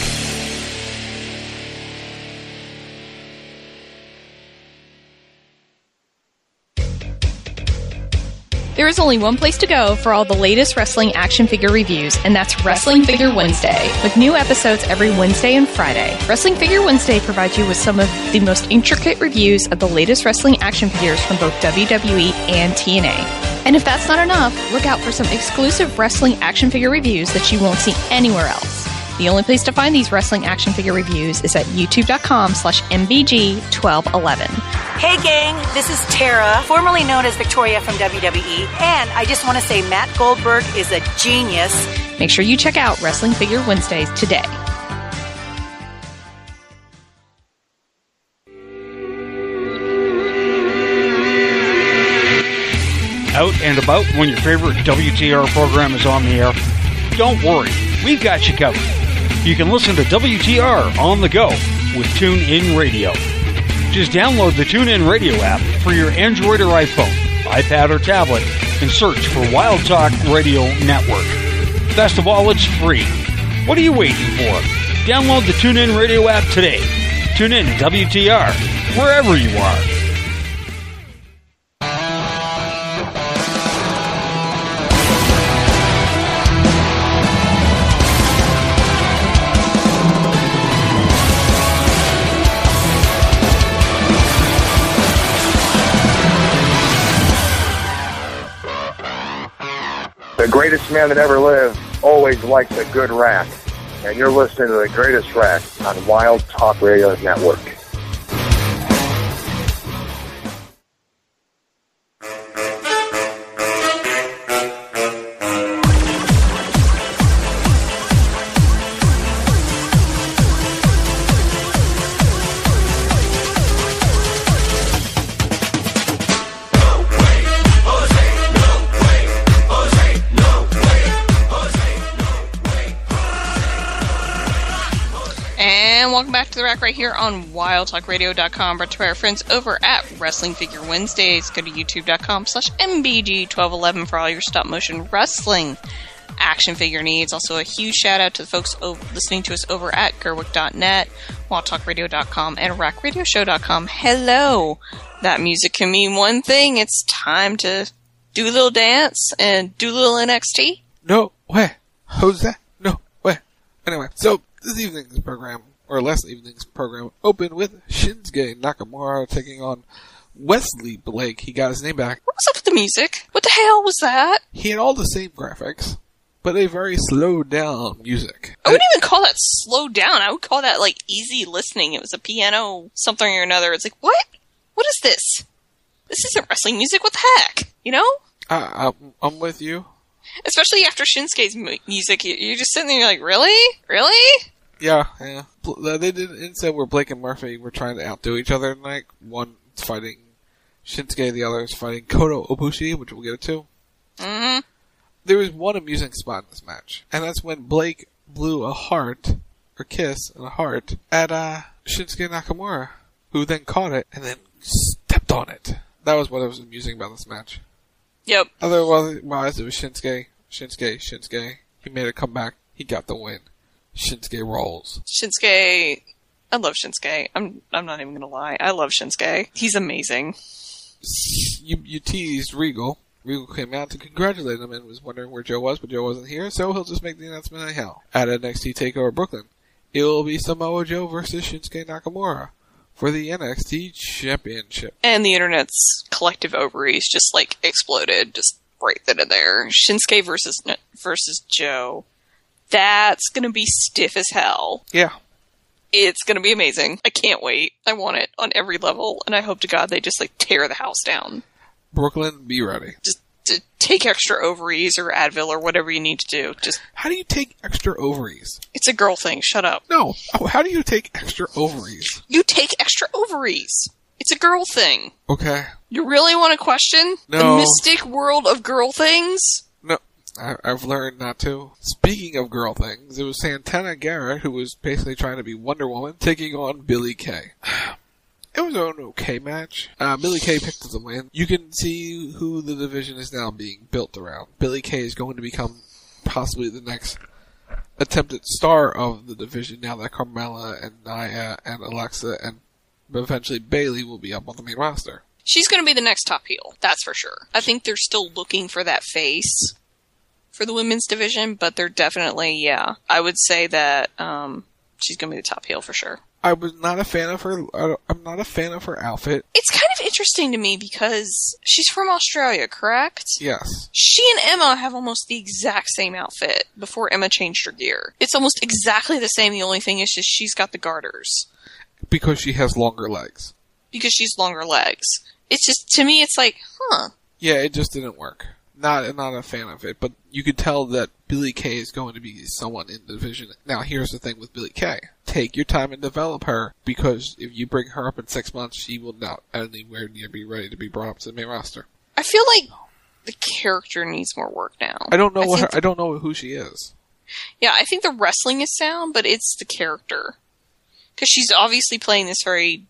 Speaker 11: There is only one place to go for all the latest wrestling action figure reviews, and that's Wrestling Figure Wednesday, with new episodes every Wednesday and Friday. Wrestling Figure Wednesday provides you with some of the most intricate reviews of the latest wrestling action figures from both W W E and T N A. And if that's not enough, look out for some exclusive wrestling action figure reviews that you won't see anywhere else. The only place to find these wrestling action figure reviews is at youtube.com slash mbg1211.
Speaker 20: Hey gang, this is Tara, formerly known as Victoria from W W E, and I just want to say Matt Goldberg is a genius.
Speaker 11: Make sure you check out Wrestling Figure Wednesdays today.
Speaker 21: Out and about when your favorite W T R program is on the air? Don't worry, we've got you covered. You can listen to W T R on the go with TuneIn Radio. Just download the TuneIn Radio app for your Android or iPhone, iPad or tablet, and search for Wild Talk Radio Network. Best of all, it's free. What are you waiting for? Download the TuneIn Radio app today. Tune in to W T R, wherever you are.
Speaker 5: The greatest man that ever lived always likes a good rack. And you're listening to the greatest rack on Wild Talk Radio Network.
Speaker 11: And welcome back to the rack right here on wild talk radio dot com, brought to you by our friends over at Wrestling Figure Wednesdays. Go to youtube.com slash mbg1211 for all your stop motion wrestling action figure needs. Also a huge shout out to the folks over, listening to us over at gerwick dot net, wild talk radio dot com, and rack radio show dot com. Hello! That music can mean one thing. It's time to do a little dance and do a little N X T.
Speaker 12: No way. Who's that? No way. Anyway, so this evening's program, or last evening's program, opened with Shinsuke Nakamura taking on Wesley Blake. He got his name back.
Speaker 11: What was up with the music? What the hell was that?
Speaker 12: He had all the same graphics, but a very slowed down music.
Speaker 11: I wouldn't even call that slowed down. I would call that like easy listening. It was a piano something or another. It's like, what? What is this? This isn't wrestling music. What the heck? You know?
Speaker 12: I, I'm, I'm with you.
Speaker 11: Especially after Shinsuke's mu- music, you're just sitting there and you're like, really? Really?
Speaker 12: Yeah, yeah. They did an instead where Blake and Murphy were trying to outdo each other tonight. One is fighting Shinsuke, the other is fighting Kota Ibushi, which we'll get to.
Speaker 11: Mm-hmm.
Speaker 12: There was one amusing spot in this match, and that's when Blake blew a heart, or kiss, and a heart, at uh, Shinsuke Nakamura, who then caught it and then stepped on it. That was what was amusing about this match.
Speaker 11: Yep.
Speaker 12: Otherwise, it was Shinsuke, Shinsuke, Shinsuke. He made a comeback. He got the win. Shinsuke rolls.
Speaker 11: Shinsuke, I love Shinsuke. I'm I'm not even gonna lie. I love Shinsuke. He's amazing.
Speaker 12: You you teased Regal. Regal came out to congratulate him and was wondering where Joe was, but Joe wasn't here, so he'll just make the announcement anyhow. At N X T TakeOver Brooklyn, it will be Samoa Joe versus Shinsuke Nakamura for the N X T Championship.
Speaker 11: And the internet's collective ovaries just like exploded. Just right then and there. Shinsuke versus versus Joe. That's gonna be stiff as hell.
Speaker 12: Yeah.
Speaker 11: It's gonna be amazing. I can't wait. I want it on every level, and I hope to God they just like tear the house down.
Speaker 12: Brooklyn, be ready.
Speaker 11: Just to take extra ovaries or Advil or whatever you need to do. Just
Speaker 12: how do you take extra ovaries?
Speaker 11: It's a girl thing. Shut up.
Speaker 12: No. Oh, how do you take extra ovaries?
Speaker 11: You take extra ovaries. It's a girl thing.
Speaker 12: Okay.
Speaker 11: You really want to question
Speaker 12: No.
Speaker 11: the mystic world of girl things?
Speaker 12: No. I, I've learned not to. Speaking of girl things, it was Santana Garrett who was basically trying to be Wonder Woman, taking on Billie Kay. It was an okay match. Uh, Billie Kay picked up the win. You can see who the division is now being built around. Billie Kay is going to become possibly the next attempted star of the division now that Carmella and Nia and Alexa and eventually Bayley will be up on the main roster.
Speaker 11: She's going to be the next top heel. That's for sure. I think they're still looking for that face for the women's division, but they're definitely, yeah. I would say that um, she's going to be the top heel for sure.
Speaker 12: I was not a fan of her. I'm not a fan of her outfit.
Speaker 11: It's kind of interesting to me because she's from Australia, correct?
Speaker 12: Yes.
Speaker 11: She and Emma have almost the exact same outfit before Emma changed her gear. It's almost exactly the same. The only thing is just she's got the garters.
Speaker 12: Because she has longer legs.
Speaker 11: Because she's longer legs. It's just, to me, it's like, huh.
Speaker 12: Yeah, it just didn't work. Not, not a fan of it, but you could tell that Billie Kay is going to be someone in the division. Now, here's the thing with Billie Kay. Take your time and develop her, because if you bring her up in six months, she will not anywhere near be ready to be brought up to the main roster.
Speaker 11: I feel like the character needs more work now.
Speaker 12: I don't know
Speaker 11: I
Speaker 12: what her,
Speaker 11: think-
Speaker 12: I don't know who she is.
Speaker 11: Yeah, I think the wrestling is sound, but it's the character. Because she's obviously playing this very,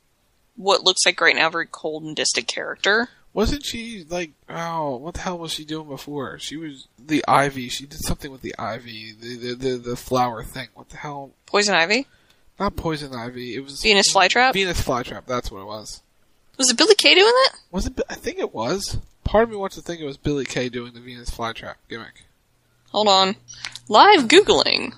Speaker 11: what looks like right now, very cold and distant character.
Speaker 12: Wasn't she, like, oh, what the hell was she doing before? She was the Ivy. She did something with the Ivy, the the the, the flower thing. What the hell?
Speaker 11: Poison Ivy?
Speaker 12: Not Poison Ivy. It was
Speaker 11: Venus Flytrap?
Speaker 12: Venus Flytrap. That's what it was.
Speaker 11: Was it Billie Kay doing that?
Speaker 12: Was it? I think it was. Part of me wants to think it was Billie Kay doing the Venus Flytrap gimmick.
Speaker 11: Hold on. Live Googling.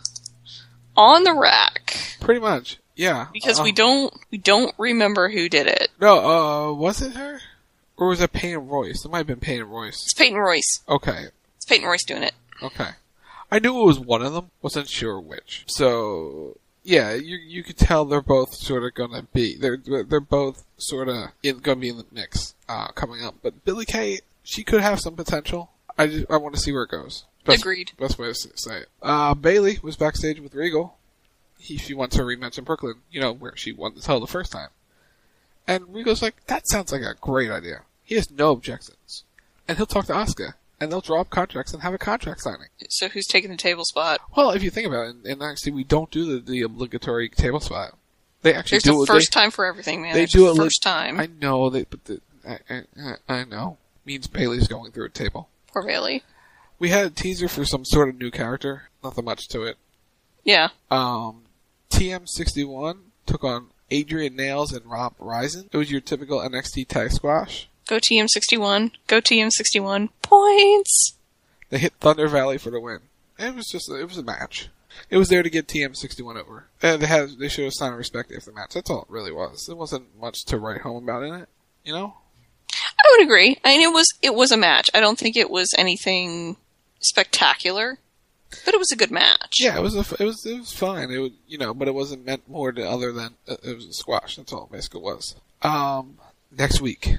Speaker 11: On the rack.
Speaker 12: Pretty much. Yeah.
Speaker 11: Because
Speaker 12: uh,
Speaker 11: we don't we don't remember who did it.
Speaker 12: No, uh, was it her? Or was it Peyton Royce? It might have been Peyton Royce.
Speaker 11: It's Peyton Royce.
Speaker 12: Okay.
Speaker 11: It's Peyton Royce doing it.
Speaker 12: Okay. I knew it was one of them. Wasn't sure which. So, yeah, you you could tell they're both sort of gonna be, they're they're both sort of in, gonna be in the mix, uh, coming up. But Billie Kay, she could have some potential. I just, I want to see where it goes. Best,
Speaker 11: Agreed.
Speaker 12: Best way to say it. Uh, Bayley was backstage with Regal. He, she wants her rematch in Brooklyn, you know, where she won the title the first time. And Regal's like, that sounds like a great idea. He has no objections. And he'll talk to Asuka, and they'll draw up contracts and have a contract signing.
Speaker 11: So who's taking the table spot?
Speaker 12: Well, if you think about it, in N X T we don't do the, the obligatory table spot. They actually
Speaker 11: There's
Speaker 12: do
Speaker 11: a
Speaker 12: it.
Speaker 11: first
Speaker 12: they,
Speaker 11: time for everything, man.
Speaker 12: They
Speaker 11: There's
Speaker 12: do
Speaker 11: a
Speaker 12: it
Speaker 11: first
Speaker 12: li-
Speaker 11: time.
Speaker 12: I know, they, but the, I, I, I know. Means Bayley's going through a table.
Speaker 11: Poor Bayley.
Speaker 12: We had a teaser for some sort of new character. Nothing much to it.
Speaker 11: Yeah.
Speaker 12: Um, T M sixty-one took on Adrian Nails and Rob Risen. It was your typical N X T tag squash.
Speaker 11: Go T M sixty-one. Go T M sixty-one. Points!
Speaker 12: They hit Thunder Valley for the win. It was just, it was a match. It was there to get T M sixty-one over. And they had, they showed a sign of respect after the match. That's all it really was. There wasn't much to write home about in it, you know?
Speaker 11: I would agree. I mean, it was, it was a match. I don't think it was anything spectacular, but it was a good match.
Speaker 12: Yeah, it was, a, it was, it was fine. It was, you know, but it wasn't meant more to other than, uh, it was a squash. That's all it basically was. Um, next week,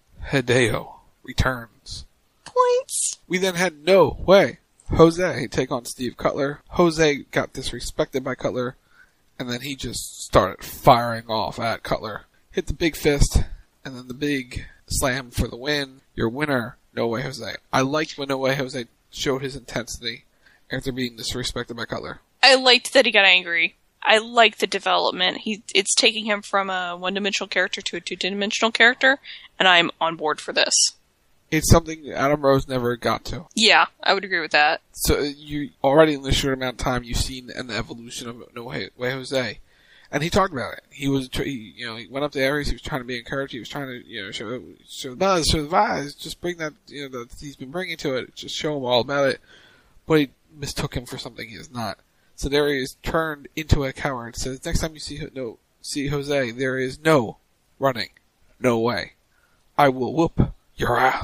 Speaker 12: Hideo returns.
Speaker 11: Points.
Speaker 12: We then had No Way Jose take on Steve Cutler. Jose got disrespected by Cutler, and then he just started firing off at Cutler. Hit the big fist, and then the big slam for the win. Your winner, No Way Jose. I liked when No Way Jose showed his intensity after being disrespected by Cutler.
Speaker 11: I liked that he got angry. I like the development. He, it's taking him from a one-dimensional character to a two-dimensional character, and I'm on board for this.
Speaker 12: It's something Adam Rose never got to.
Speaker 11: Yeah, I would agree with that.
Speaker 12: So you already in this short amount of time, you've seen an evolution of No Way Jose, and he talked about it. He was, he, you know, he went up to Aries. He was trying to be encouraged. He was trying to, you know, show, show the buzz, show the vibes, just bring that, you know, that he's been bringing to it. Just show him all about it. But he mistook him for something he is not. So there he is turned into a coward. Says next time you see no see Jose, there is no running, no way. I will whoop your ass.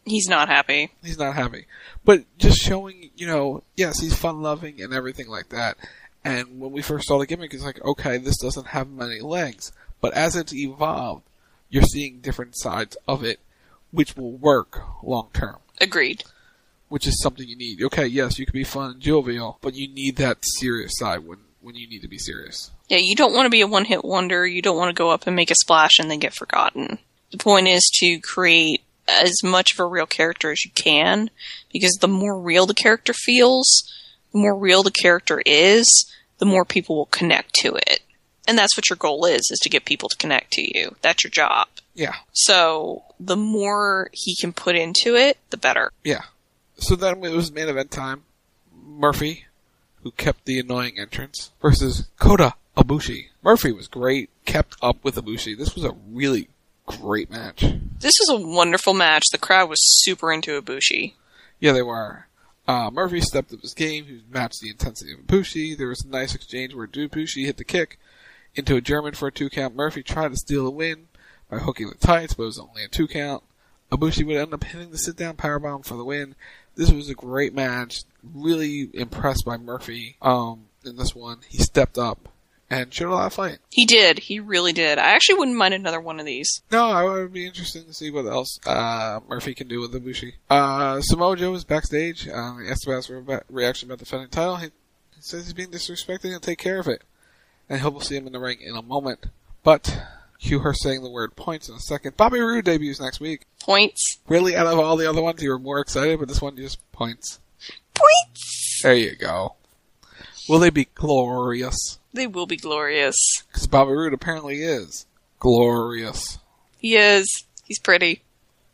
Speaker 11: He's not happy.
Speaker 12: He's not happy. But just showing, you know, yes, he's fun-loving and everything like that. And when we first saw the gimmick, it's like, okay, this doesn't have many legs. But as it's evolved, you're seeing different sides of it, which will work long-term.
Speaker 11: Agreed.
Speaker 12: Which is something you need. Okay, yes, you can be fun and jovial, but you need that serious side when, when you need to be serious.
Speaker 11: Yeah, you don't want to be a one-hit wonder. You don't want to go up and make a splash and then get forgotten. The point is to create as much of a real character as you can, because the more real the character feels, the more real the character is, the more people will connect to it. And that's what your goal is, is to get people to connect to you. That's your job.
Speaker 12: Yeah.
Speaker 11: So, the more he can put into it, the better.
Speaker 12: Yeah. So then it was main event time. Murphy, who kept the annoying entrance, versus Kota Ibushi. Murphy was great, kept up with Ibushi. This was a really great match.
Speaker 11: This was a wonderful match. The crowd was super into Ibushi.
Speaker 12: Yeah, they were. Uh, Murphy stepped up his game. He matched the intensity of Ibushi. There was a nice exchange where Ibushi hit the kick into a German for a two count. Murphy tried to steal a win by hooking the tights, but it was only a two count. Ibushi would end up hitting the sit-down powerbomb for the win. This was a great match. Really impressed by Murphy um, in this one. He stepped up and showed a lot of fight.
Speaker 11: He did. He really did. I actually wouldn't mind another one of these.
Speaker 12: No, I would be interested to see what else uh, Murphy can do with Ibushi. Uh, Samoa Joe was backstage. Uh, he asked about his re- reaction about the defending title. He, he says he's being disrespected and take care of it. And hope we'll see him in the ring in a moment. But cue her saying the word points in a second. Bobby Roode debuts next week.
Speaker 11: Points.
Speaker 12: Really, out of all the other ones, you were more excited, but this one just points.
Speaker 11: Points!
Speaker 12: There you go. Will they be glorious?
Speaker 11: They will be glorious.
Speaker 12: Because Bobby Roode apparently is glorious.
Speaker 11: He is. He's pretty.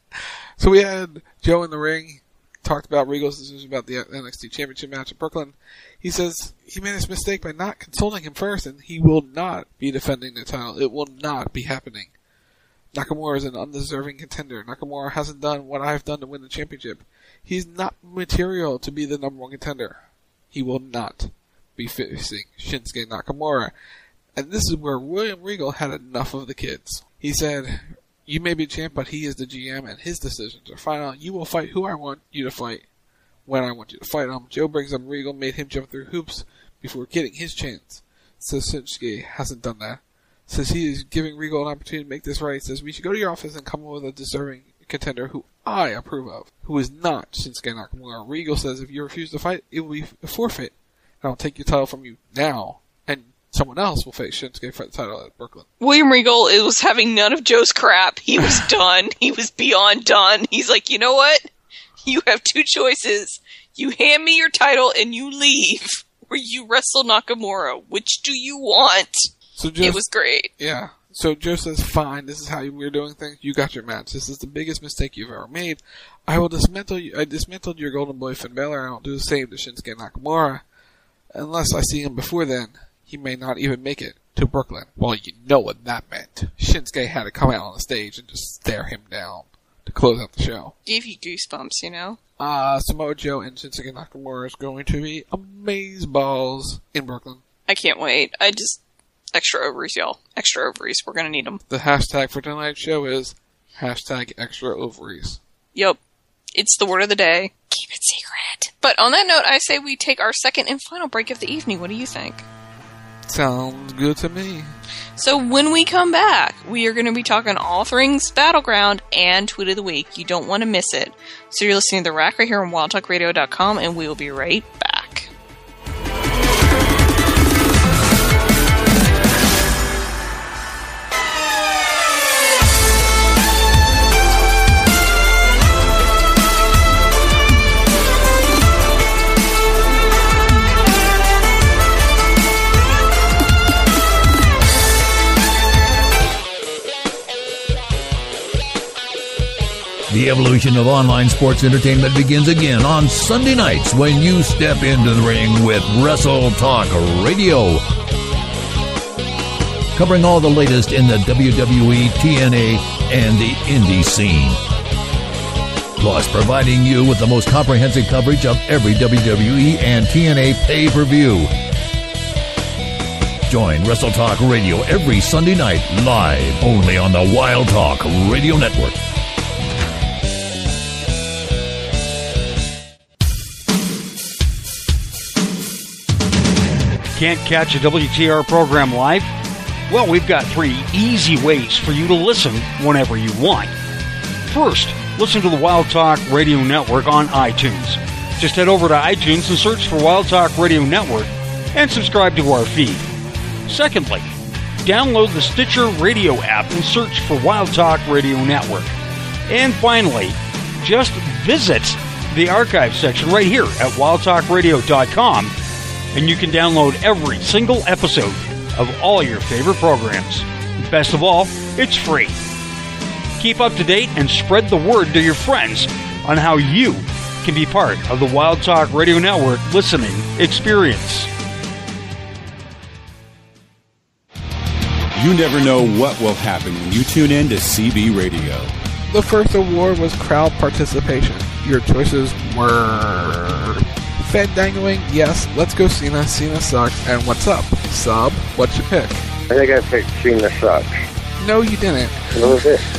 Speaker 12: So we had Joe in the ring. Talked about Regal's decision about the N X T Championship match at Brooklyn. He says he made his mistake by not consulting him first, and he will not be defending the title. It will not be happening. Nakamura is an undeserving contender. Nakamura hasn't done what I've done to win the championship. He's not material to be the number one contender. He will not be facing Shinsuke Nakamura. And this is where William Regal had enough of the kids. He said, you may be champ, but he is the G M, and his decisions are final. You will fight who I want you to fight when I want you to fight him. Joe brings up Regal, made him jump through hoops before getting his chance. Says Shinsuke hasn't done that. Says he is giving Regal an opportunity to make this right. Says we should go to your office and come up with a deserving contender who I approve of, who is not Shinsuke Nakamura. Regal says if you refuse to fight, it will be a forfeit. And I'll take your title from you now, and someone else will face Shinsuke for the title at Brooklyn.
Speaker 11: William Regal was having none of Joe's crap. He was done. He was beyond done. He's like, you know what? You have two choices. You hand me your title and you leave, or you wrestle Nakamura. Which do you want?
Speaker 12: So Joe,
Speaker 11: it was great.
Speaker 12: Yeah. So Joe says, fine, this is how we're doing things. You got your match. This is the biggest mistake you've ever made. I will dismantle you. I dismantled your golden boy Finn Balor. I will do the same to Shinsuke Nakamura. Unless I see him before then, he may not even make it to Brooklyn. Well, you know what that meant. Shinsuke had to come out on the stage and just stare him down to close out the show.
Speaker 11: Gave you goosebumps, you know?
Speaker 12: Uh, Samoa Joe and Shinsuke Nakamura is going to be amazeballs in Brooklyn.
Speaker 11: I can't wait. I just... Extra ovaries, y'all. Extra ovaries. We're gonna need them.
Speaker 12: The hashtag for tonight's show is hashtag extra ovaries.
Speaker 11: Yep. It's the word of the day. Keep it secret. But on that note, I say we take our second and final break of the evening. What do you think?
Speaker 12: Sounds good to me.
Speaker 11: So when we come back, we are going to be talking all things Battleground and Tweet of the Week. You don't want to miss it. So you're listening to The Rack right here on wild talk radio dot com, and we will be right back.
Speaker 4: The evolution of online sports entertainment begins again on Sunday nights when you step into the ring with Wrestle Talk Radio. Covering all the latest in the W W E, T N A, and the indie scene. Plus providing you with the most comprehensive coverage of every W W E and T N A pay-per-view. Join Wrestle Talk Radio every Sunday night live only on the Wild Talk Radio Network.
Speaker 21: Can't catch a W T R program live? Well, we've got three easy ways for you to listen whenever you want. First, listen to the Wild Talk Radio Network on iTunes. Just head over to iTunes and search for Wild Talk Radio Network and subscribe to our feed. Secondly, download the Stitcher Radio app and search for Wild Talk Radio Network. And finally, just visit the archive section right here at wild talk radio dot com, and you can download every single episode of all your favorite programs. Best of all, it's free. Keep up to date and spread the word to your friends on how you can be part of the Wild Talk Radio Network listening experience.
Speaker 3: You never know what will happen when you tune in to C B Radio.
Speaker 12: The first award was crowd participation. Your choices were Fandangoing, yes, Let's Go Cena, Cena Sucks, and What's Up? Sub, what'd you pick?
Speaker 5: I think I picked Cena Sucks.
Speaker 12: No, you didn't.
Speaker 5: What was it?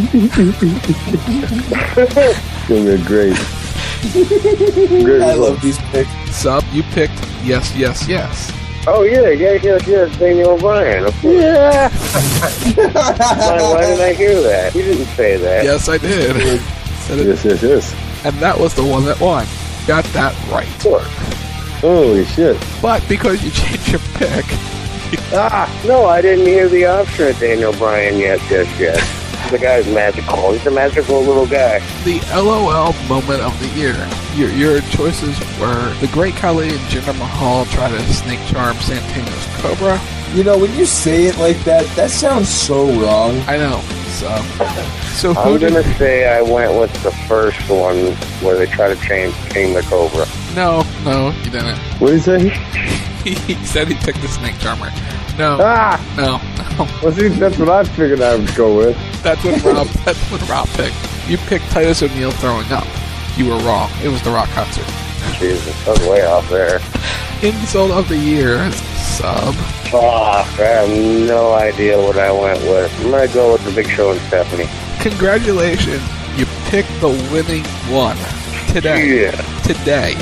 Speaker 22: They're great. great.
Speaker 12: I love these picks. Sub, you picked Yes, Yes, Yes.
Speaker 5: Oh, yeah, yeah, yeah, yeah, Daniel Bryan. Of course. Yeah. why, why did I hear that? You didn't say that.
Speaker 12: Yes, I did. Said it.
Speaker 22: Yes, yes, yes.
Speaker 12: And that was the one that won. Got that right.
Speaker 22: Holy shit.
Speaker 12: But because you changed your pick.
Speaker 5: ah, no, I didn't hear the option of Daniel Bryan yet, just yet. The guy's magical. He's a magical little guy.
Speaker 12: The LOL moment of the year. Your your choices were the Great Khali and Jinder Mahal try to snake charm Santino's Cobra.
Speaker 22: You know, when you say it like that, that sounds so wrong.
Speaker 12: I know. So, so who
Speaker 5: I'm
Speaker 12: did...
Speaker 5: gonna say I went with the first one where they try to change King the Cobra.
Speaker 12: No, no, you didn't.
Speaker 22: What did he say?
Speaker 12: He said he picked the snake charmer. No.
Speaker 22: Ah!
Speaker 12: No. No.
Speaker 22: Well, see, that's what I figured I would go with.
Speaker 12: That's what Rob. That's what Rob picked. You picked Titus O'Neil throwing up. You were wrong. It was the Rock concert.
Speaker 5: Jesus, I was way off there.
Speaker 12: Insult of the year, Sub.
Speaker 5: Oh, I have no idea what I went with. I'm gonna go with the Big Show and Stephanie.
Speaker 12: Congratulations, you picked the winning one today.
Speaker 5: Yeah.
Speaker 12: Today.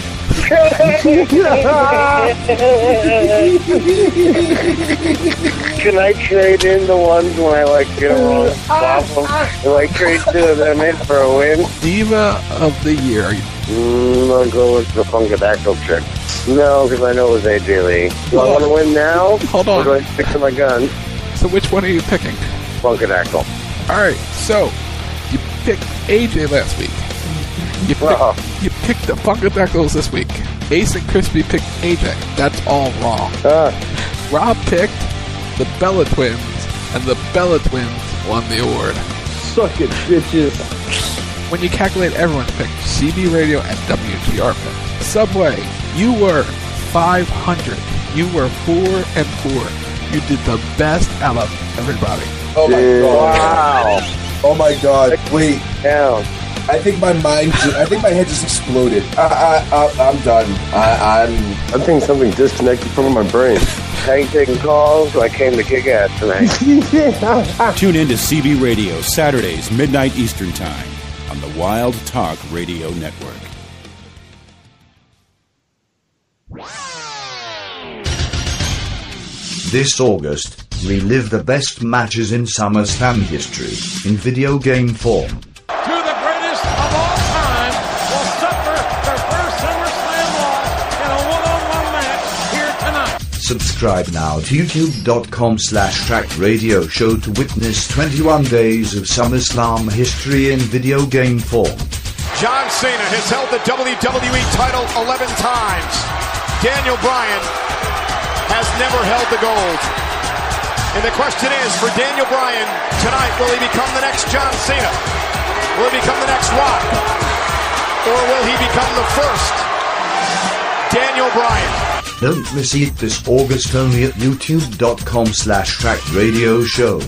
Speaker 5: Can I trade in the ones when I like get them wrong? Awesome. Do I trade two of them in for a win?
Speaker 12: Diva of the year.
Speaker 5: Mm, I'll go with the Funkadactyl chick. No, because I know it was A J Lee. Do I want to win now?
Speaker 12: Hold on.
Speaker 5: Or do I stick to my gun?
Speaker 12: So which one are you picking?
Speaker 5: Funkadactyl.
Speaker 12: Alright, so you picked A J last week. You picked,
Speaker 5: uh-huh.
Speaker 12: you picked the Funkadactyls this week. Ace and Crispy picked A J. That's all wrong.
Speaker 5: Uh.
Speaker 12: Rob picked the Bella Twins, and the Bella Twins won the award.
Speaker 22: Suck it, bitches.
Speaker 12: When you calculate everyone's pick, C B Radio and W T R pick. Subway, you were five hundred. You were four and four. You did the best out of everybody.
Speaker 22: Oh my
Speaker 5: Dude.
Speaker 22: god.
Speaker 5: Wow.
Speaker 22: Oh my god. Wait.
Speaker 5: Down.
Speaker 22: I think my mind, ju- I think my head just exploded. I, I, I, I'm done. I, I'm. I think something disconnected from my brain.
Speaker 5: I ain't taking calls. I came to kick ass tonight.
Speaker 3: Tune in to C B Radio Saturdays, midnight Eastern Time on the Wild Talk Radio Network.
Speaker 23: This August, relive the best matches in SummerSlam history in video game form.
Speaker 24: To the greatest of all time will suffer their first SummerSlam loss in a one-on-one match here tonight.
Speaker 23: Subscribe now to youtube.com slash track radio show to witness twenty-one days of SummerSlam history in video game form.
Speaker 25: John Cena has held the W W E title eleven times. Daniel Bryan has never held the gold. And the question is, for Daniel Bryan, tonight, will he become the next John Cena? Will he become the next Rock? Or will he become the first Daniel Bryan?
Speaker 23: Don't miss it this August only at youtube.com slash track radio show.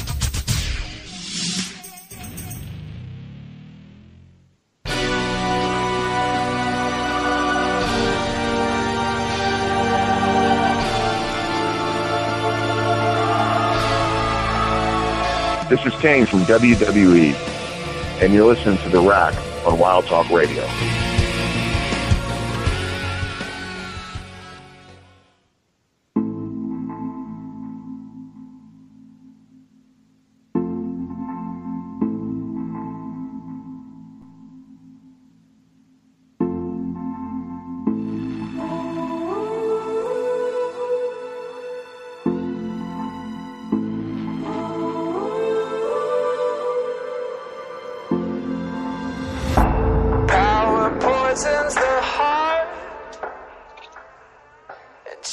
Speaker 5: This is Kane from W W E, and you're listening to The Rack on Wild Talk Radio.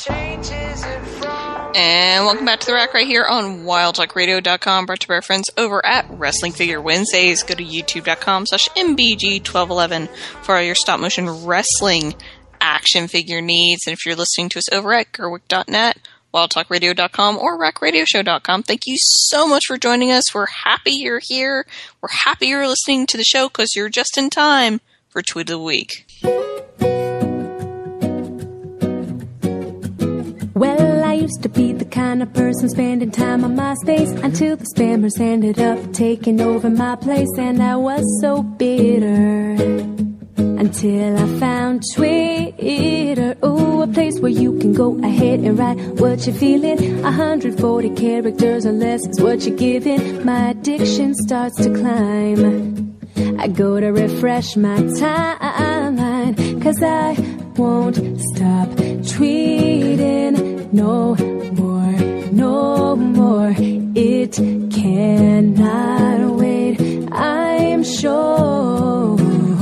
Speaker 11: And welcome back to The Rack right here on wild talk radio dot com, brought to you by our friends over at Wrestling Figure Wednesdays. Go to youtube dot com slash M B G twelve eleven for all your stop motion wrestling action figure needs. And if you're listening to us over at gerwick dot net, wild talk radio dot com, or rack radio show dot com, thank you so much for joining us. We're happy you're here. We're happy you're listening to the show because you're just in time for Tweet of the Week.
Speaker 2: Well, I used to be the kind of person spending time on MySpace until the spammers ended up taking over my place, and I was so bitter until I found Twitter. Oh, a place where you can go ahead and write what you're feeling. one hundred forty characters or less is what you're giving. My addiction starts to climb. I go to refresh my timeline, cause I won't stop tweeting no more, no more. It cannot wait, I am sure.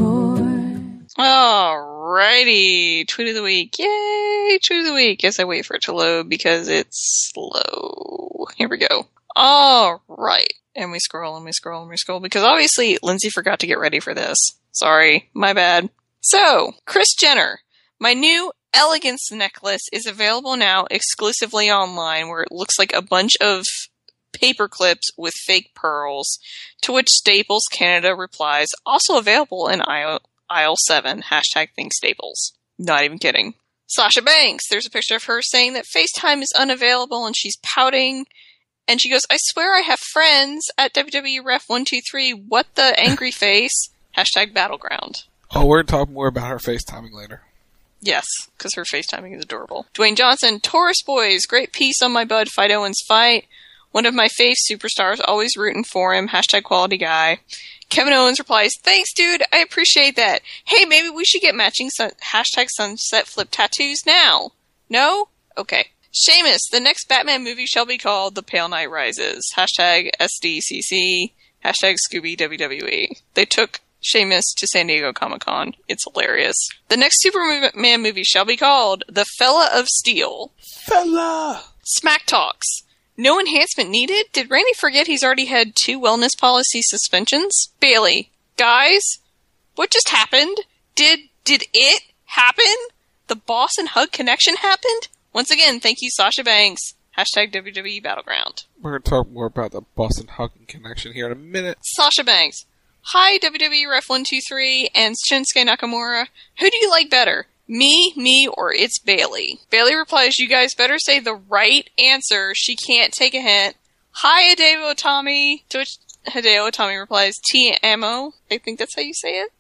Speaker 11: Alrighty, Tweet of the Week. Yay, Tweet of the Week. Yes, I wait for it to load because it's slow. Here we go. Alright. And we scroll and we scroll and we scroll because obviously Lindsay forgot to get ready for this. Sorry, my bad. So, Kris Jenner. My new Elegance necklace is available now exclusively online, where it looks like a bunch of paper clips with fake pearls, to which Staples Canada replies, also available in aisle, aisle seven, hashtag think Staples. Not even kidding. Sasha Banks, there's a picture of her saying that FaceTime is unavailable and she's pouting, and she goes, I swear I have friends at W W E Ref one two three, what the angry face, hashtag Battleground.
Speaker 12: Oh, we're going to talk more about her FaceTiming later.
Speaker 11: Yes, because her FaceTiming is adorable. Dwayne Johnson, Taurus Boys, great piece on my bud Fight Owens fight. One of my fave superstars, always rooting for him, hashtag quality guy. Kevin Owens replies, thanks dude, I appreciate that. Hey, maybe we should get matching sun- hashtag sunset flip tattoos now. No? Okay. Sheamus, the next Batman movie shall be called The Pale Knight Rises, hashtag S D C C, hashtag Scooby W W E. They took Sheamus to San Diego Comic-Con. It's hilarious. The next Superman movie shall be called The Fella of Steel.
Speaker 12: Fella!
Speaker 11: Smack Talks. No enhancement needed? Did Randy forget he's already had two wellness policy suspensions? Bailey. Guys? What just happened? Did, did it happen? The Boss and Hug connection happened? Once again, thank you Sasha Banks. Hashtag W W E Battleground.
Speaker 12: We're going to talk more about the Boston Hugging connection here in a minute.
Speaker 11: Sasha Banks. Hi, W W E Ref one two three and Shinsuke Nakamura. Who do you like better? Me, me, or it's Bailey? Bailey replies, you guys better say the right answer. She can't take a hint. Hi, Hideo Itami. To which Hideo Itami replies, Ti-amo. I think that's how you say it.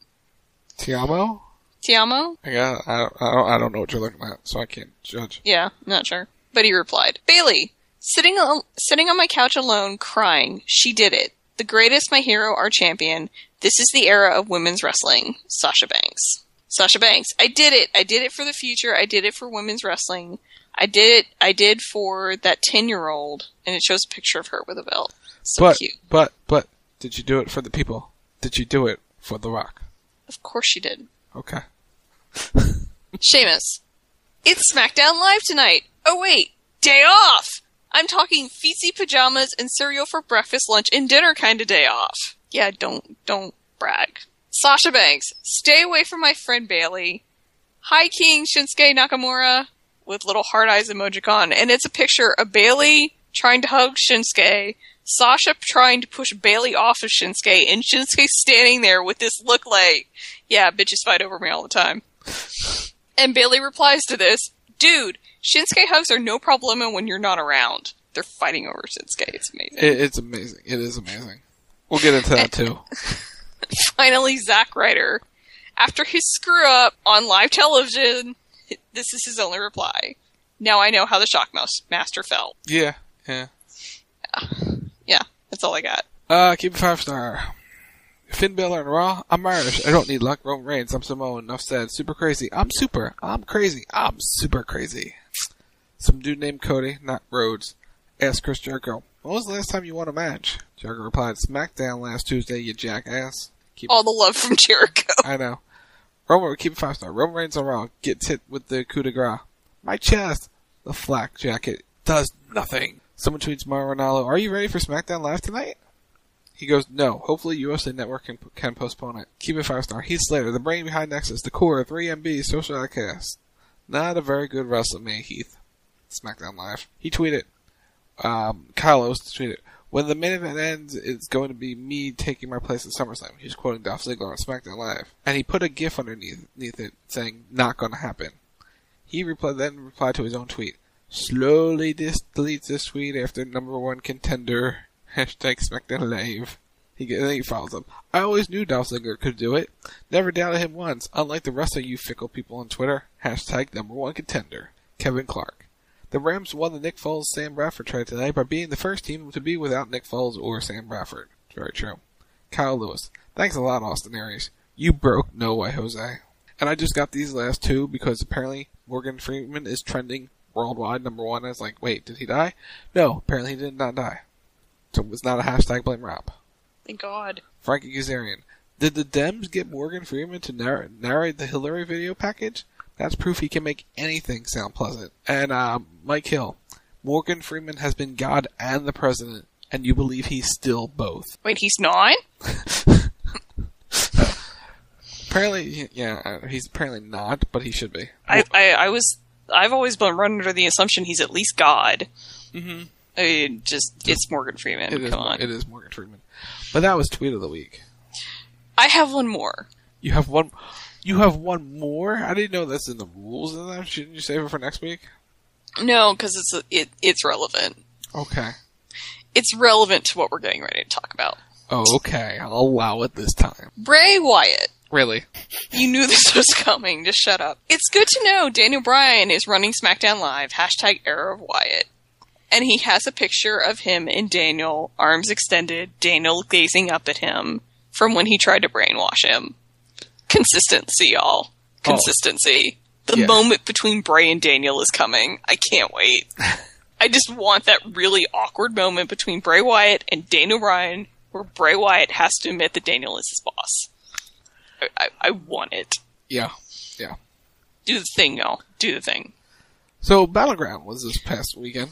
Speaker 12: Ti-amo?
Speaker 11: Ti-amo?
Speaker 12: I, got, I, don't, I, don't, I don't know what you're looking at, so I can't judge.
Speaker 11: Yeah, not sure. But he replied, Bailey, sitting, al- sitting on my couch alone, crying. She did it. The greatest, my hero, our champion. This is the era of women's wrestling. Sasha Banks. Sasha Banks. I did it. I did it for the future. I did it for women's wrestling. I did it. I did for that ten-year-old. And it shows a picture of her with a belt. So
Speaker 12: but,
Speaker 11: cute.
Speaker 12: But, but, did you do it for the people? Did you do it for The Rock?
Speaker 11: Of course she did.
Speaker 12: Okay.
Speaker 11: Sheamus. It's SmackDown Live tonight. Oh wait. Day off! I'm talking feetsy pajamas and cereal for breakfast, lunch, and dinner kind of day off. Yeah, don't, don't brag. Sasha Banks. Stay away from my friend Bailey. Hi King Shinsuke Nakamura with little heart eyes emojicon. And it's a picture of Bailey trying to hug Shinsuke, Sasha trying to push Bailey off of Shinsuke, and Shinsuke standing there with this look like, yeah, bitches fight over me all the time. And Bailey replies to this, dude, Shinsuke hugs are no problemo when you're not around. They're fighting over Shinsuke. It's amazing.
Speaker 12: It, it's amazing. It is amazing. We'll get into that too.
Speaker 11: Finally, Zack Ryder. After his screw up on live television, this is his only reply. Now I know how the Shockmaster felt.
Speaker 12: Yeah, yeah.
Speaker 11: Yeah, yeah, that's all I got.
Speaker 12: Uh, keep it five star. Finn Balor and Raw. I'm Irish. I don't need luck. Roman Reigns. I'm Samoan. Enough said. Super crazy. I'm super. I'm crazy. I'm super crazy. Some dude named Cody, not Rhodes, asked Chris Jericho, when was the last time you won a match? Jericho replied, SmackDown last Tuesday, you jackass. Keep
Speaker 11: all the love from Jericho.
Speaker 12: I know. Roman, keep it five star. Roman Reigns on Raw gets hit with the coup de grace. My chest. The flak jacket does nothing. Someone tweets Mauro Ranallo, are you ready for SmackDown Live tonight? He goes, no. Hopefully U S A Network can, can postpone it. Keep it five star. Heath Slater, the brain behind Nexus, the core, three M B, social outcast. Not a very good WrestleMania, Heath. SmackDown Live. He tweeted, um, Kyle Owens tweeted, when the main event ends, it's going to be me taking my place at SummerSlam. He's quoting Dolph Ziggler on SmackDown Live. And he put a gif underneath, underneath it saying, not gonna happen. He replied, then replied to his own tweet. Slowly dis- deletes this tweet after number one contender. Hashtag SmackDown Live. He, then he follows up. I always knew Dolph Ziggler could do it. Never doubted him once. Unlike the rest of you fickle people on Twitter. Hashtag number one contender. Kevin Clark. The Rams won the Nick Foles Sam Bradford trade tonight by being the first team to be without Nick Foles or Sam Bradford. Very true. Kyle Lewis. Thanks a lot, Austin Aries. You broke no way, Jose. And I just got these last two because apparently Morgan Freeman is trending worldwide number one. I was like, wait, did he die? No, apparently he did not die. So it was not a hashtag blame Rob.
Speaker 11: Thank God.
Speaker 12: Frankie Kazarian. Did the Dems get Morgan Freeman to narr- narrate the Hillary video package? That's proof he can make anything sound pleasant. And uh, Mike Hill. Morgan Freeman has been God and the President, and you believe he's still both.
Speaker 11: Wait, he's not?
Speaker 12: Apparently, yeah, he's apparently not, but he should be.
Speaker 11: I, I, I was, I've always been run under the assumption he's at least God.
Speaker 12: Mm-hmm.
Speaker 11: I mean, just, it's Morgan Freeman.
Speaker 12: It is,
Speaker 11: Come on.
Speaker 12: It is Morgan Freeman. But that was tweet of the week.
Speaker 11: I have one more.
Speaker 12: You have one. You have one more? I didn't know that's in the rules of that. Shouldn't you save it for next week?
Speaker 11: No, because it's it it's relevant.
Speaker 12: Okay.
Speaker 11: It's relevant to what we're getting ready to talk about.
Speaker 12: Oh, okay. I'll allow it this time.
Speaker 11: Bray Wyatt.
Speaker 12: Really?
Speaker 11: You knew this was coming. Just shut up. It's good to know Daniel Bryan is running SmackDown Live, hashtag Era of Wyatt. And he has a picture of him and Daniel, arms extended, Daniel gazing up at him from when he tried to brainwash him. Consistency, y'all. Consistency. Oh. The
Speaker 12: yeah.
Speaker 11: moment between Bray and Daniel is coming. I can't wait. I just want that really awkward moment between Bray Wyatt and Daniel Bryan where Bray Wyatt has to admit that Daniel is his boss. I, I, I want it.
Speaker 12: Yeah. Yeah.
Speaker 11: Do the thing, y'all. Do the thing.
Speaker 12: So, Battleground was this past weekend.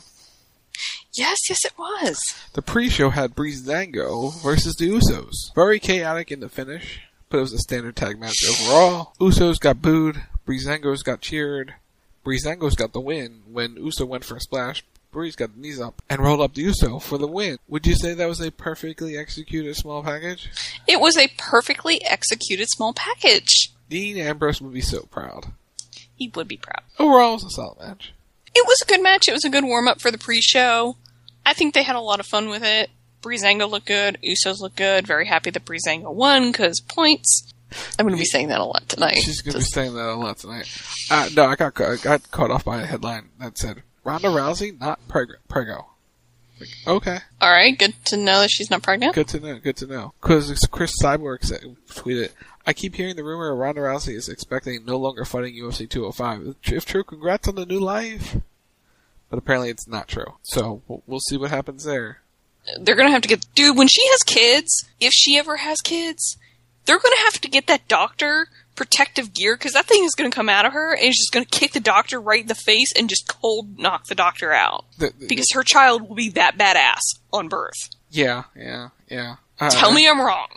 Speaker 11: Yes, yes it was.
Speaker 12: The pre-show had Breezango versus the Usos. Very chaotic in the finish, but it was a standard tag match overall. Usos got booed. Breezango's got cheered. Breezango's got the win. When Uso went for a splash, Breeze got the knees up and rolled up the Uso for the win. Would you say that was a perfectly executed small package?
Speaker 11: It was a perfectly executed small package.
Speaker 12: Dean Ambrose would be so proud.
Speaker 11: He would be proud.
Speaker 12: Overall, it was a solid match.
Speaker 11: It was a good match. It was a good warm-up for the pre-show. I think they had a lot of fun with it. Breezango looked good. Usos looked good. Very happy that Breezango won, because points. I'm going to be saying that a lot tonight.
Speaker 12: She's going to be saying that a lot tonight. Uh, no, I got, I got caught off by a headline that said, Ronda Rousey, not preg- prego. Like, okay.
Speaker 11: Alright, good to know that she's not pregnant.
Speaker 12: Good to know, good to know. Because Chris Cyborg said, tweeted, I keep hearing the rumor Ronda Rousey is expecting no longer fighting U F C two oh five. If true, congrats on the new life. But apparently it's not true. So, we'll, we'll see what happens there.
Speaker 11: They're gonna have to get... Dude, when she has kids, if she ever has kids, they're gonna have to get that doctor protective gear, because that thing is gonna come out of her, and it's just gonna kick the doctor right in the face and just cold knock the doctor out. The, the, because her child will be that badass on birth.
Speaker 12: Yeah, yeah, yeah. Uh,
Speaker 11: tell me I'm wrong.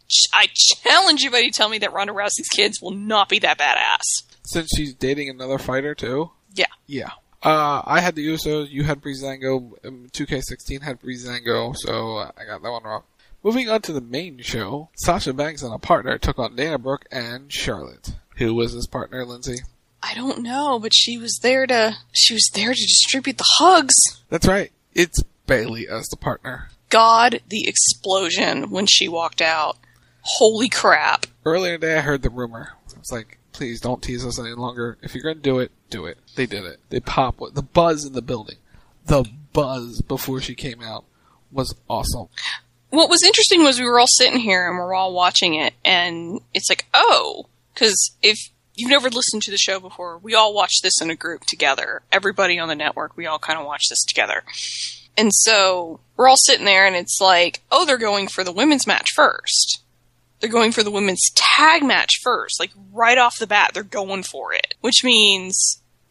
Speaker 11: I challenge anybody to tell me that Ronda Rousey's kids will not be that badass.
Speaker 12: Since she's dating another fighter, too?
Speaker 11: Yeah.
Speaker 12: Yeah. Uh, I had the Usos, you had Breezango, um, two K sixteen had Breezango, so uh, I got that one wrong. Moving on to the main show, Sasha Banks and a partner took on Dana Brooke and Charlotte. Who was his partner, Lindsay?
Speaker 11: I don't know, but she was there to, she was there to distribute the hugs.
Speaker 12: That's right. It's Bayley as the partner.
Speaker 11: God, the explosion when she walked out. Holy crap.
Speaker 12: Earlier today I heard the rumor. I was like, please don't tease us any longer. If you're going to do it, do it. They did it. They pop the buzz in the building. The buzz before she came out was awesome.
Speaker 11: What was interesting was we were all sitting here and we're all watching it, and it's like, oh, because if you've never listened to the show before, we all watch this in a group together. Everybody on the network, we all kind of watch this together. And so we're all sitting there and it's like, oh, they're going for the women's match first. They're going for the women's tag match first. Like, right off the bat, they're going for it. Which means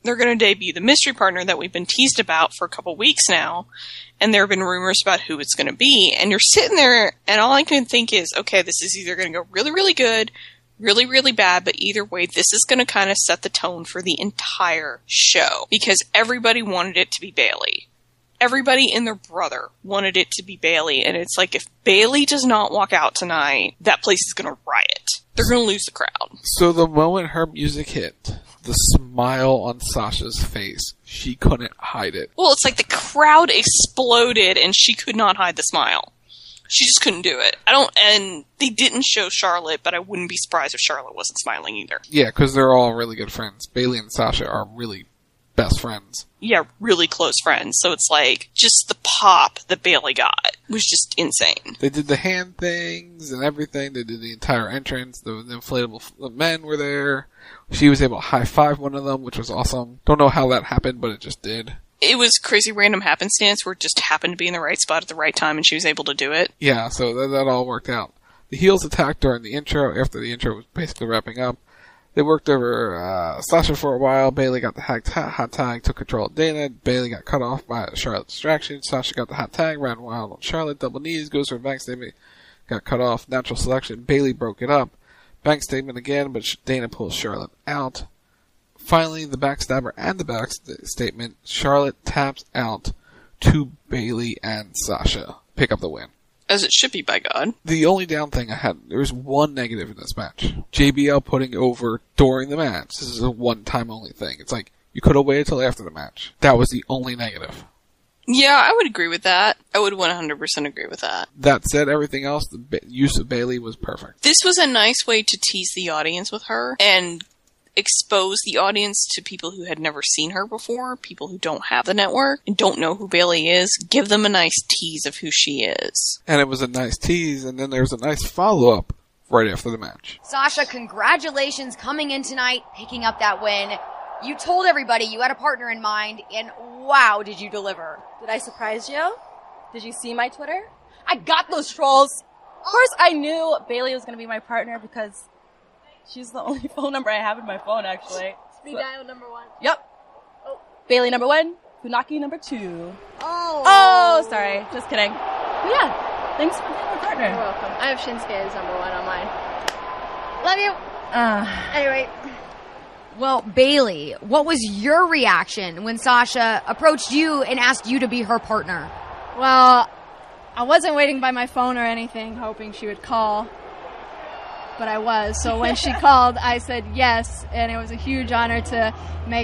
Speaker 11: they're going to debut the mystery partner that we've been teased about for a couple weeks now, and there have been rumors about who it's going to be, and you're sitting there, and all I can think is, okay, this is either going to go really, really good, really, really bad, but either way, this is going to kind of set the tone for the entire show, because everybody wanted it to be Bayley. Everybody and their brother wanted it to be Bayley, and it's like, if Bayley does not walk out tonight, that place is going to riot. They're going to lose the crowd.
Speaker 12: So the moment her music hit, the smile on Sasha's face, she couldn't hide it.
Speaker 11: Well, it's like the crowd exploded and she could not hide the smile. She just couldn't do it. I don't, and they didn't show Charlotte, but I wouldn't be surprised if Charlotte wasn't smiling either.
Speaker 12: Yeah, because they're all really good friends. Bayley and Sasha are really best friends.
Speaker 11: Yeah, really close friends. So it's like, just the pop that Bayley got was just insane.
Speaker 12: They did the hand things and everything. They did the entire entrance. The, the inflatable men were there. She was able to high-five one of them, which was awesome. Don't know how that happened, but it just did.
Speaker 11: It was crazy random happenstance where it just happened to be in the right spot at the right time and she was able to do it.
Speaker 12: Yeah, so that, that all worked out. The heels attacked during the intro, after the intro was basically wrapping up. They worked over uh, Sasha for a while. Bayley got the hot, hot tag, took control of Dana. Bayley got cut off by a Charlotte distraction. Sasha got the hot tag, ran wild on Charlotte. Double knees, goes for a bank statement, got cut off. Natural selection. Bayley broke it up. Bank statement again, but Dana pulls Charlotte out. Finally, the backstabber and the back st- statement. Charlotte taps out to Bayley and Sasha. Pick up the win.
Speaker 11: As it should be, by God.
Speaker 12: The only down thing I had, there was one negative in this match. J B L putting over during the match. This is a one-time only thing. It's like, you could have waited till after the match. That was the only negative.
Speaker 11: Yeah, I would agree with that. I would one hundred percent agree with that.
Speaker 12: That said, everything else, the ba- use of Bayley was perfect.
Speaker 11: This was a nice way to tease the audience with her and expose the audience to people who had never seen her before, people who don't have the network and don't know who Bayley is. Give them a nice tease of who she is.
Speaker 12: And it was a nice tease, and then there was a nice follow-up right after the match.
Speaker 6: Sasha, congratulations coming in tonight, picking up that win. You told everybody you had a partner in mind, and wow, did you deliver.
Speaker 7: Did I surprise you? Did you see my Twitter? I got those trolls. Of course, I knew Bayley was going to be my partner because she's the only phone number I have in my phone, actually.
Speaker 8: Speed
Speaker 7: so.
Speaker 8: dial number one.
Speaker 7: Yep. Oh. Bayley number one, Funaki number two.
Speaker 8: Oh.
Speaker 7: Oh, sorry. Just kidding. But yeah, thanks for being my partner.
Speaker 8: You're welcome. I have Shinsuke as number one on mine. Love you.
Speaker 6: Uh,
Speaker 8: anyway.
Speaker 6: Well, Bayley, what was your reaction when Sasha approached you and asked you to be her partner?
Speaker 8: Well, I wasn't waiting by my phone or anything, hoping she would call. But I was. So when she called, I said yes, and it was a huge honor to make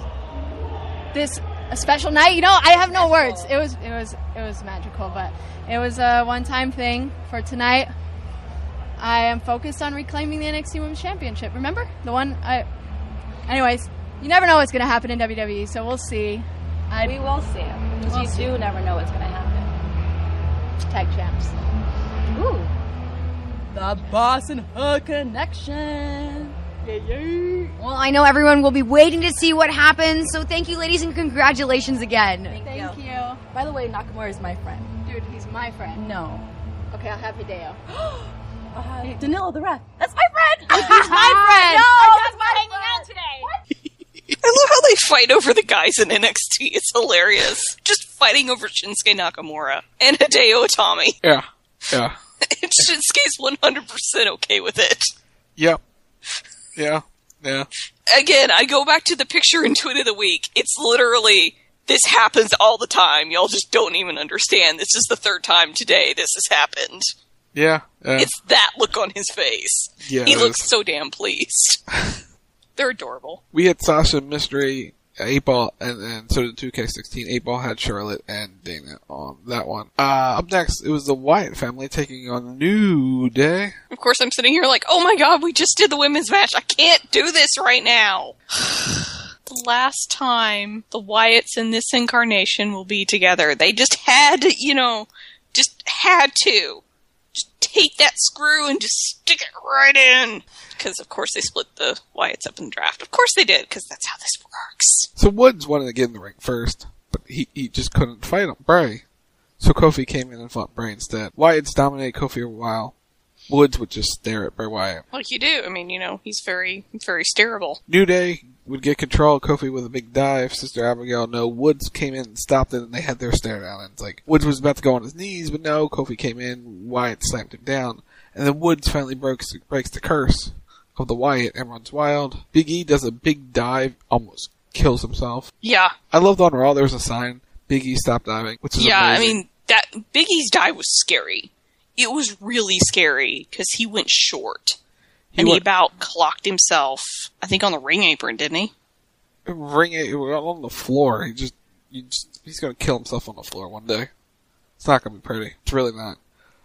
Speaker 8: this a special night. You know, I have no words. It was it was it was magical, but it was a one-time thing for tonight. I am focused on reclaiming the N X T Women's Championship. Remember? The one I Anyways, you never know what's going to happen in W W E, so we'll see.
Speaker 7: I'd, we will see. Because we'll you see. do never know what's going to happen.
Speaker 8: Tag champs.
Speaker 7: Ooh. The Boss and Her connection. Yeah, yeah.
Speaker 6: Well, I know everyone will be waiting to see what happens, so thank you, ladies, and congratulations again.
Speaker 8: Thank, thank you. you.
Speaker 7: By the way, Nakamura is my friend.
Speaker 8: Dude, he's my friend.
Speaker 7: No.
Speaker 8: Okay, I'll have Hideo.
Speaker 7: Uh, Danilo the Ref. That's my friend!
Speaker 6: He's my friend!
Speaker 7: No, that's my hanging out today!
Speaker 11: I love how they fight over the guys in N X T. It's hilarious. Just fighting over Shinsuke Nakamura and Hideo Itami.
Speaker 12: Yeah, yeah.
Speaker 11: And Shinsuke's one hundred percent okay with it.
Speaker 12: Yep. Yeah, yeah.
Speaker 11: Again, I go back to the picture and tweet of the week. It's literally, this happens all the time. Y'all just don't even understand. This is the third time today this has happened.
Speaker 12: Yeah. Uh,
Speaker 11: it's that look on his face.
Speaker 12: Yeah,
Speaker 11: he looks so damn pleased. They're adorable.
Speaker 12: We had Sasha, Mystery, eight ball, and, and so did two K sixteen. eight ball had Charlotte and Dana on that one. Uh, up next, it was the Wyatt family taking on New Day.
Speaker 11: Of course, I'm sitting here like, oh my god, we just did the women's match. I can't do this right now. The last time the Wyatts in this incarnation will be together. They just had to, you know, just had to. Take that screw and just stick it right in. Because, of course, they split the Wyatts up in the draft. Of course they did, because that's how this works.
Speaker 12: So Woods wanted to get in the ring first, but he, he just couldn't fight him, Bray. So Kofi came in and fought Bray instead. Wyatts dominated Kofi a while. Woods would just stare at Bray Wyatt.
Speaker 11: Like you do. I mean, you know, he's very, very stareable.
Speaker 12: New Day would get control of Kofi with a big dive. Sister Abigail, no. Woods came in and stopped it, and they had their stare down. And it's like, Woods was about to go on his knees, but no, Kofi came in, Wyatt slammed him down. And then Woods finally breaks, breaks the curse of the Wyatt and runs wild. Big E does a big dive, almost kills himself.
Speaker 11: Yeah.
Speaker 12: I loved on Raw, there was a sign, Big E stop diving, which is
Speaker 11: Yeah,
Speaker 12: amazing.
Speaker 11: I mean, that Big E's dive was scary. It was really scary, because he went short.
Speaker 12: He
Speaker 11: and he
Speaker 12: went-
Speaker 11: about clocked himself, I think on the ring apron, didn't he?
Speaker 12: Ring it on the floor. He just, you just, he's gonna kill himself on the floor one day. It's not gonna be pretty. It's really not.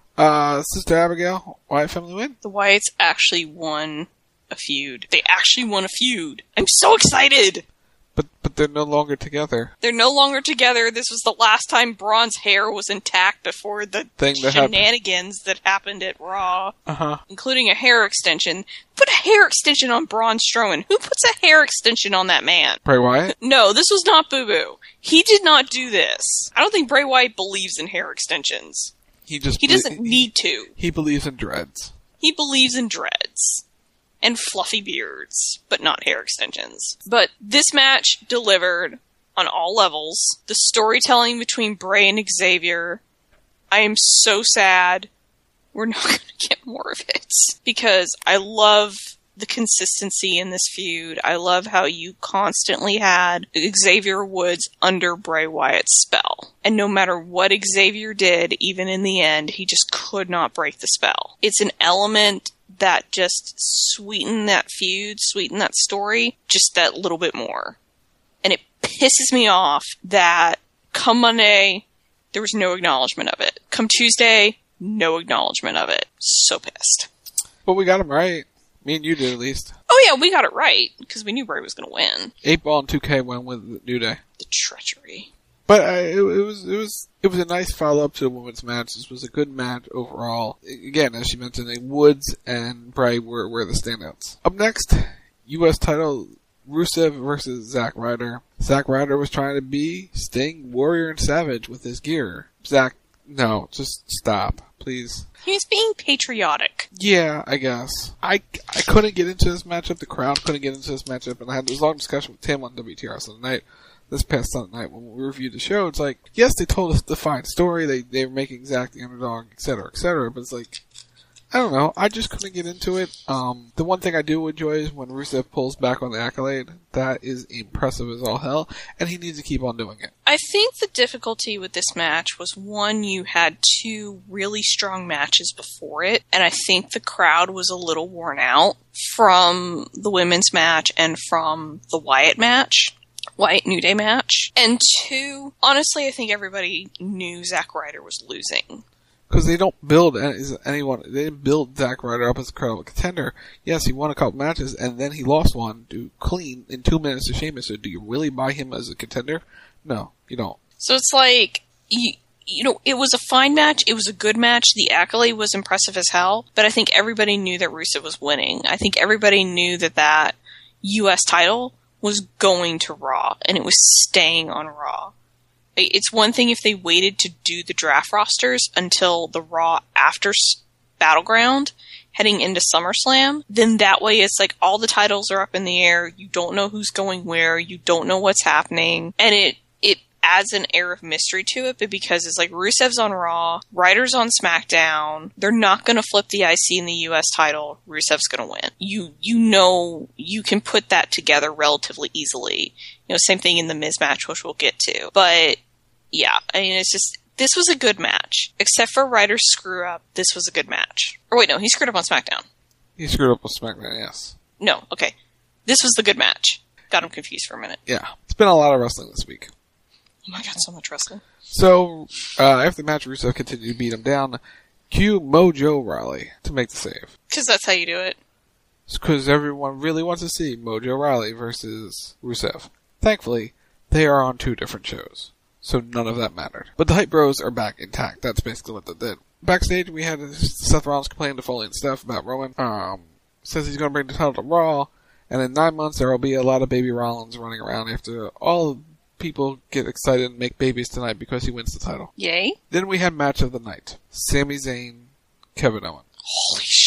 Speaker 12: Uh, Sister Abigail, Wyatt family win?
Speaker 11: The Wyatts actually won a feud. They actually won a feud. I'm so excited!
Speaker 12: But, but they're no longer together.
Speaker 11: They're no longer together. This was the last time Braun's hair was intact before the
Speaker 12: Thing that happened.
Speaker 11: shenanigans that happened at Raw.
Speaker 12: Uh-huh.
Speaker 11: Including a hair extension. Put a hair extension on Braun Strowman. Who puts a hair extension on that man?
Speaker 12: Bray Wyatt?
Speaker 11: No, this was not Boo Boo. He did not do this. I don't think Bray Wyatt believes in hair extensions.
Speaker 12: He just
Speaker 11: He doesn't need to.
Speaker 12: He believes in dreads.
Speaker 11: He believes in dreads. And fluffy beards, but not hair extensions. But this match delivered on all levels. The storytelling between Bray and Xavier, I am so sad we're not going to get more of it. Because I love the consistency in this feud. I love how you constantly had Xavier Woods under Bray Wyatt's spell. And no matter what Xavier did, even in the end, he just could not break the spell. It's an element that just sweeten that feud, sweeten that story, just that little bit more. And it pisses me off that come Monday, there was no acknowledgement of it. Come Tuesday, no acknowledgement of it. So pissed.
Speaker 12: But we got him right. Me and you did, at least.
Speaker 11: Oh yeah, we got it right, because we knew Bray was going to win.
Speaker 12: eight ball and two K went with New Day.
Speaker 11: The treachery.
Speaker 12: But uh, it, it was it was it was a nice follow up to the women's match. This was a good match overall. Again, as she mentioned, Woods and Bray were were the standouts. Up next, U S title Rusev versus Zack Ryder. Zack Ryder was trying to be Sting, Warrior, and Savage with his gear. Zack, no, just stop, please.
Speaker 11: He was being patriotic.
Speaker 12: Yeah, I guess. I, I couldn't get into this matchup. The crowd couldn't get into this matchup, and I had this long discussion with Tim on W T R Sunday night. This past Sunday night when we reviewed the show, it's like, yes, they told us the fine story, they they were making Zack the underdog, et cetera, et cetera, but it's like, I don't know, I just couldn't get into it. Um, the one thing I do enjoy is when Rusev pulls back on the Accolade. That is impressive as all hell, and he needs to keep on doing it.
Speaker 11: I think the difficulty with this match was, one, you had two really strong matches before it, and I think the crowd was a little worn out from the women's match and from the Wyatt match. Wyatt New Day match. And two, honestly, I think everybody knew Zack Ryder was losing.
Speaker 12: Because they don't build any, anyone, they didn't build Zack Ryder up as a credible contender. Yes, he won a couple matches, and then he lost one to clean in two minutes to Sheamus. So do you really buy him as a contender? No, you don't.
Speaker 11: So it's like, you, you know, it was a fine match, it was a good match, the Accolade was impressive as hell, but I think everybody knew that Rusev was winning. I think everybody knew that that U S title was going to Raw, and it was staying on Raw. It's one thing if they waited to do the draft rosters until the Raw after Battleground, heading into SummerSlam, then that way it's like all the titles are up in the air, you don't know who's going where, you don't know what's happening, and it it adds an air of mystery to it, but because it's like Rusev's on Raw, Ryder's on SmackDown, they're not going to flip the I C in the U S title, Rusev's going to win. You you know you can put that together relatively easily. You know, same thing in the Miz match, which we'll get to. But, yeah, I mean, it's just, this was a good match. Except for Ryder's screw-up, this was a good match. Or wait, no, he screwed up on SmackDown.
Speaker 12: He screwed up on SmackDown, yes.
Speaker 11: No, okay. This was the good match. Got him confused for a minute.
Speaker 12: Yeah, it's been a lot of wrestling this week.
Speaker 11: Oh my god, so much wrestling.
Speaker 12: So, uh, after the match, Rusev continued to beat him down. Cue Mojo Rawley to make the save.
Speaker 11: Because that's how you do it.
Speaker 12: It's because everyone really wants to see Mojo Rawley versus Rusev. Thankfully, they are on two different shows, so none of that mattered. But the Hype Bros are back intact. That's basically what they did. Backstage, we had Seth Rollins complaining to Foley and Steph about Roman. Um, says he's going to bring the title to Raw, and in nine months there will be a lot of baby Rollins running around after all people get excited and make babies tonight because he wins the title.
Speaker 11: Yay.
Speaker 12: Then we had match of the night. Sami Zayn, Kevin Owens.
Speaker 11: Holy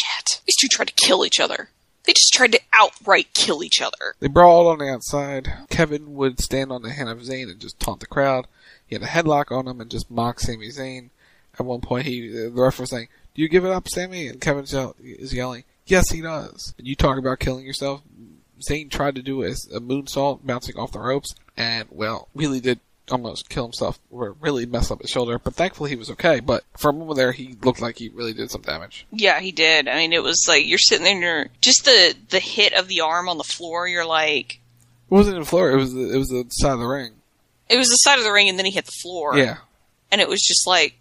Speaker 11: These two tried to kill each other. They just tried to outright kill each other.
Speaker 12: They brawled on the outside. Kevin would stand on the hand of Zayn and just taunt the crowd. He had a headlock on him and just mock Sami Zayn. At one point, he the ref was saying, "Do you give it up, Sami?" And Kevin is yelling, "Yes, he does." And you talk about killing yourself. Zayn tried to do a, a moonsault, bouncing off the ropes, and, well, really did almost kill himself, or really mess up his shoulder. But thankfully he was okay. But for a moment there, he looked like he really did some damage.
Speaker 11: Yeah, he did. I mean, it was like, you're sitting there and you're, just the, the hit of the arm on the floor, you're like...
Speaker 12: It wasn't the floor, it was the, it was the side of the ring.
Speaker 11: It was the side of the ring and then he hit the floor.
Speaker 12: Yeah.
Speaker 11: And it was just like,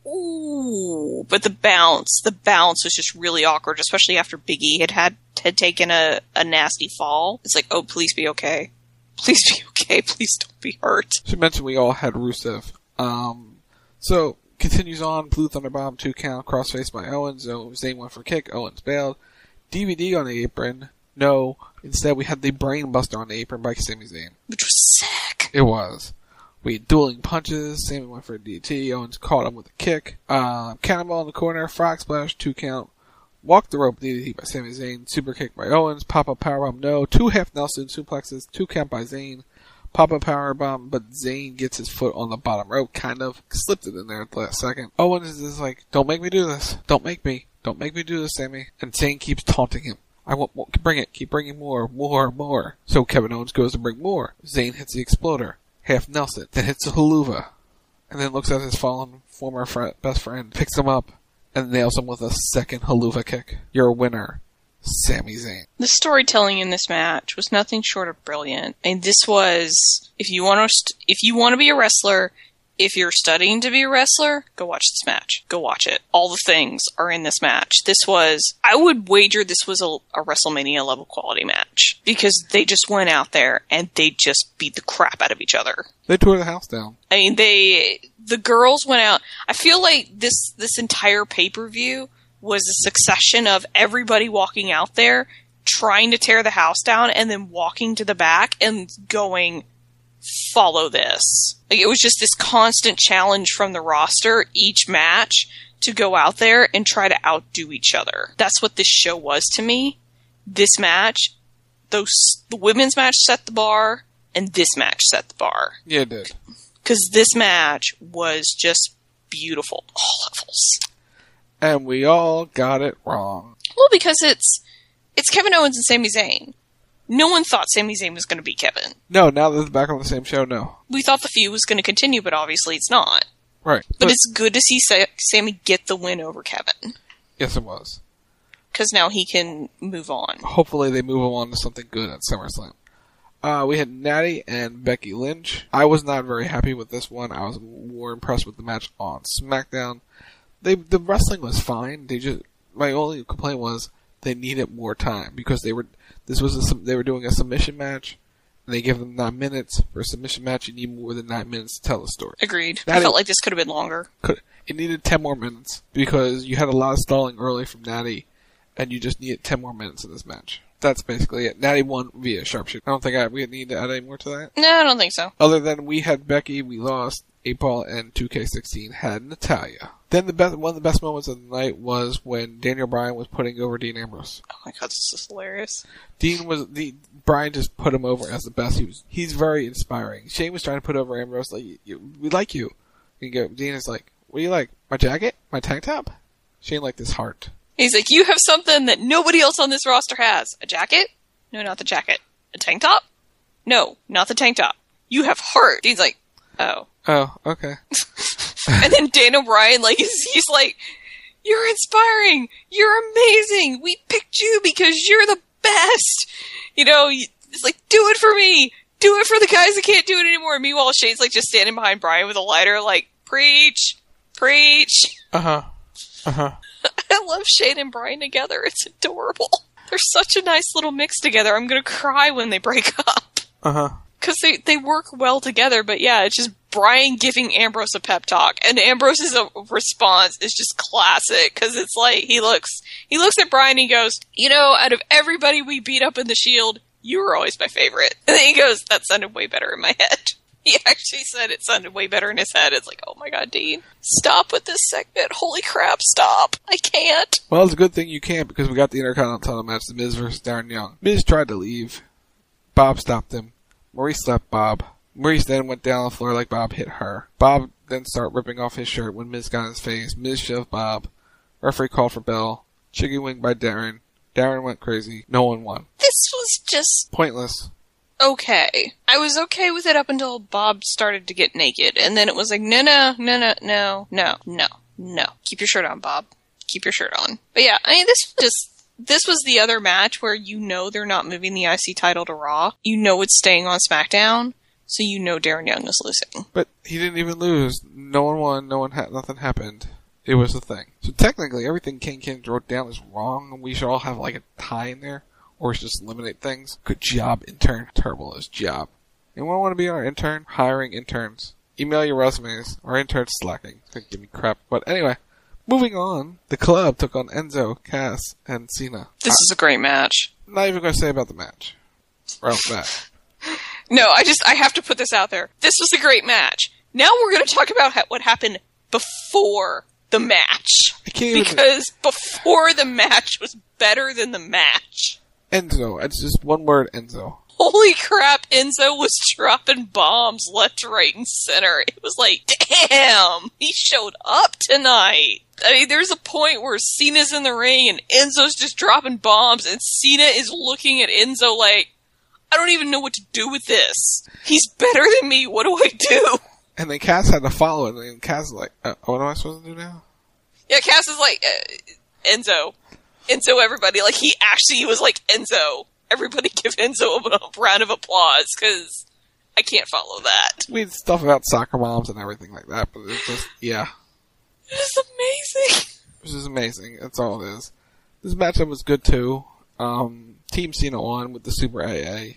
Speaker 11: ooh. But the bounce, the bounce was just really awkward, especially after Big E had had, had taken a, a nasty fall. It's like, oh, please be okay. Please be okay. Please don't be hurt.
Speaker 12: She mentioned we all had Rusev. Um, so, continues on. Blue Thunder Bomb, two count, crossface by Owens. Zayn went for a kick. Owens bailed. D V D on the apron. No. Instead, we had the Brain Buster on the apron by Sami Zayn.
Speaker 11: Which was sick.
Speaker 12: It was. We had dueling punches. Sami went for a D D T. Owens caught him with a kick. Uh, cannonball in the corner. Frog splash, two count. Walk the rope, D D T by Sami Zayn. Super kick by Owens. Pop-up powerbomb, no. Two half Nelson suplexes. Two count by Zayn. Pop-up powerbomb, but Zayn gets his foot on the bottom rope, kind of. Slipped it in there at the last second. Owens is like, don't make me do this. Don't make me. Don't make me do this, Sami. And Zayn keeps taunting him. I want more. Bring it. Keep bringing more, more, more. So Kevin Owens goes to bring more. Zayn hits the exploder. Half Nelson. Then hits the haluva. And then looks at his fallen former friend, best friend. Picks him up. And nails him with a second haluva kick. You're a winner, Sami Zayn.
Speaker 11: The storytelling in this match was nothing short of brilliant. And this was, if you want to, if you want to be a wrestler, if you're studying to be a wrestler, go watch this match. Go watch it. All the things are in this match. This was, I would wager this was a, a WrestleMania level quality match. Because they just went out there and they just beat the crap out of each other.
Speaker 12: They tore the house down.
Speaker 11: I mean, they, the girls went out. I feel like this, this entire pay-per-view was a succession of everybody walking out there, trying to tear the house down, and then walking to the back and going, follow this. Like, it was just this constant challenge from the roster each match to go out there and try to outdo each other. That's what this show was to me. This match, those the women's match set the bar, and this match set the bar.
Speaker 12: Yeah, it did.
Speaker 11: Because this match was just beautiful, all levels.
Speaker 12: And we all got it wrong.
Speaker 11: Well, because it's it's Kevin Owens and Sami Zayn. No one thought Sami Zayn was going to beat Kevin.
Speaker 12: No, now that they're back on the same show, no.
Speaker 11: We thought the feud was going to continue, but obviously it's not.
Speaker 12: Right.
Speaker 11: But, but it's good to see Sa- Sami get the win over Kevin.
Speaker 12: Yes, it was.
Speaker 11: Because now he can move on.
Speaker 12: Hopefully they move on to something good at SummerSlam. Uh, we had Natty and Becky Lynch. I was not very happy with this one. I was more impressed with the match on SmackDown. They the wrestling was fine. They just my only complaint was they needed more time because they were this was a, they were doing a submission match and they gave them nine minutes for a submission match. You need more than nine minutes to tell a story.
Speaker 11: Agreed.
Speaker 12: Natty,
Speaker 11: I felt like this could have been longer.
Speaker 12: Could it needed ten more minutes because you had a lot of stalling early from Natty, and you just needed ten more minutes in this match. That's basically it. Natty won via sharpshooter. I don't think I, we need to add any more to that.
Speaker 11: No, I don't think so.
Speaker 12: Other than we had Becky, we lost. eight ball and two K sixteen had Natalya. Then the best, one of the best moments of the night was when Daniel Bryan was putting over Dean Ambrose.
Speaker 11: Oh my god, this is hilarious.
Speaker 12: Dean was the Bryan just put him over as the best. He was he's very inspiring. Shane was trying to put over Ambrose like you, we like you. And you go, Dean is like, what do you like? My jacket? My tank top? Shane liked his heart.
Speaker 11: He's like, you have something that nobody else on this roster has. A jacket? No, not the jacket. A tank top? No, not the tank top. You have heart. Dean's like, oh.
Speaker 12: Oh, okay.
Speaker 11: And then Daniel Bryan, like, he's like, you're inspiring. You're amazing. We picked you because you're the best. You know, it's like, do it for me. Do it for the guys that can't do it anymore. And meanwhile, Shane's like just standing behind Bryan with a lighter, like, preach, preach.
Speaker 12: Uh-huh. Uh-huh.
Speaker 11: I love Shane and Bryan together. It's adorable. They're such a nice little mix together. I'm going to cry when they break up.
Speaker 12: Uh-huh.
Speaker 11: Because they, they work well together, but yeah, it's just Bryan giving Ambrose a pep talk, and Ambrose's response is just classic, because it's like, he looks, he looks at Bryan and he goes, you know, out of everybody we beat up in the Shield, you were always my favorite. And then he goes, that sounded way better in my head. He actually said it sounded way better in his head. It's like, oh my god, Dean, stop with this segment. Holy crap, stop. I can't.
Speaker 12: Well, it's a good thing you can't because we got the Intercontinental match, The Miz versus Darren Young. Miz tried to leave. Bob stopped him. Maurice slapped Bob. Maurice then went down on the floor like Bob hit her. Bob then started ripping off his shirt when Miz got in his face. Miz shoved Bob. Referee called for bell. Chicken wing by Darren. Darren went crazy. No one won.
Speaker 11: This was just
Speaker 12: pointless.
Speaker 11: Okay. I was okay with it up until Bob started to get naked, and then it was like, no, no, no, no, no, no, no, no. Keep your shirt on, Bob. Keep your shirt on. But yeah, I mean, this just, this was the other match where you know they're not moving the I C title to Raw. You know it's staying on SmackDown, so you know Darren Young is losing.
Speaker 12: But he didn't even lose. No one won. No one had, nothing happened. It was a thing. So technically, everything King King wrote down is wrong. We should all have like a tie in there. Or just eliminate things. Good job, intern. Turbo's job. Anyone want to be our intern? Hiring interns. Email your resumes. Our intern's slacking. It's gonna give me crap. But anyway, moving on. The club took on Enzo, Cass, and Cena.
Speaker 11: This is a great match.
Speaker 12: Not even gonna say about the match. Right off the bat.
Speaker 11: No, I just, I have to put this out there. This was a great match. Now we're gonna talk about ha- what happened before the match.
Speaker 12: I can't even...
Speaker 11: Because before the match was better than the match.
Speaker 12: Enzo. It's just one word, Enzo.
Speaker 11: Holy crap, Enzo was dropping bombs left, right, and center. It was like, damn, he showed up tonight. I mean, there's a point where Cena's in the ring and Enzo's just dropping bombs, and Cena is looking at Enzo like, I don't even know what to do with this. He's better than me, what do I do?
Speaker 12: And then Cass had to follow it, and Cass is like, uh, what am I supposed to do now?
Speaker 11: Yeah, Cass is like, uh, Enzo. Enzo, everybody. Like, he actually was like, Enzo. Everybody give Enzo a, a round of applause, because I can't follow that.
Speaker 12: We had stuff about soccer moms and everything like that, but it's just, yeah.
Speaker 11: It was amazing.
Speaker 12: It was just amazing. That's all it is. This matchup was good, too. Um, Team Cena won with the Super A A.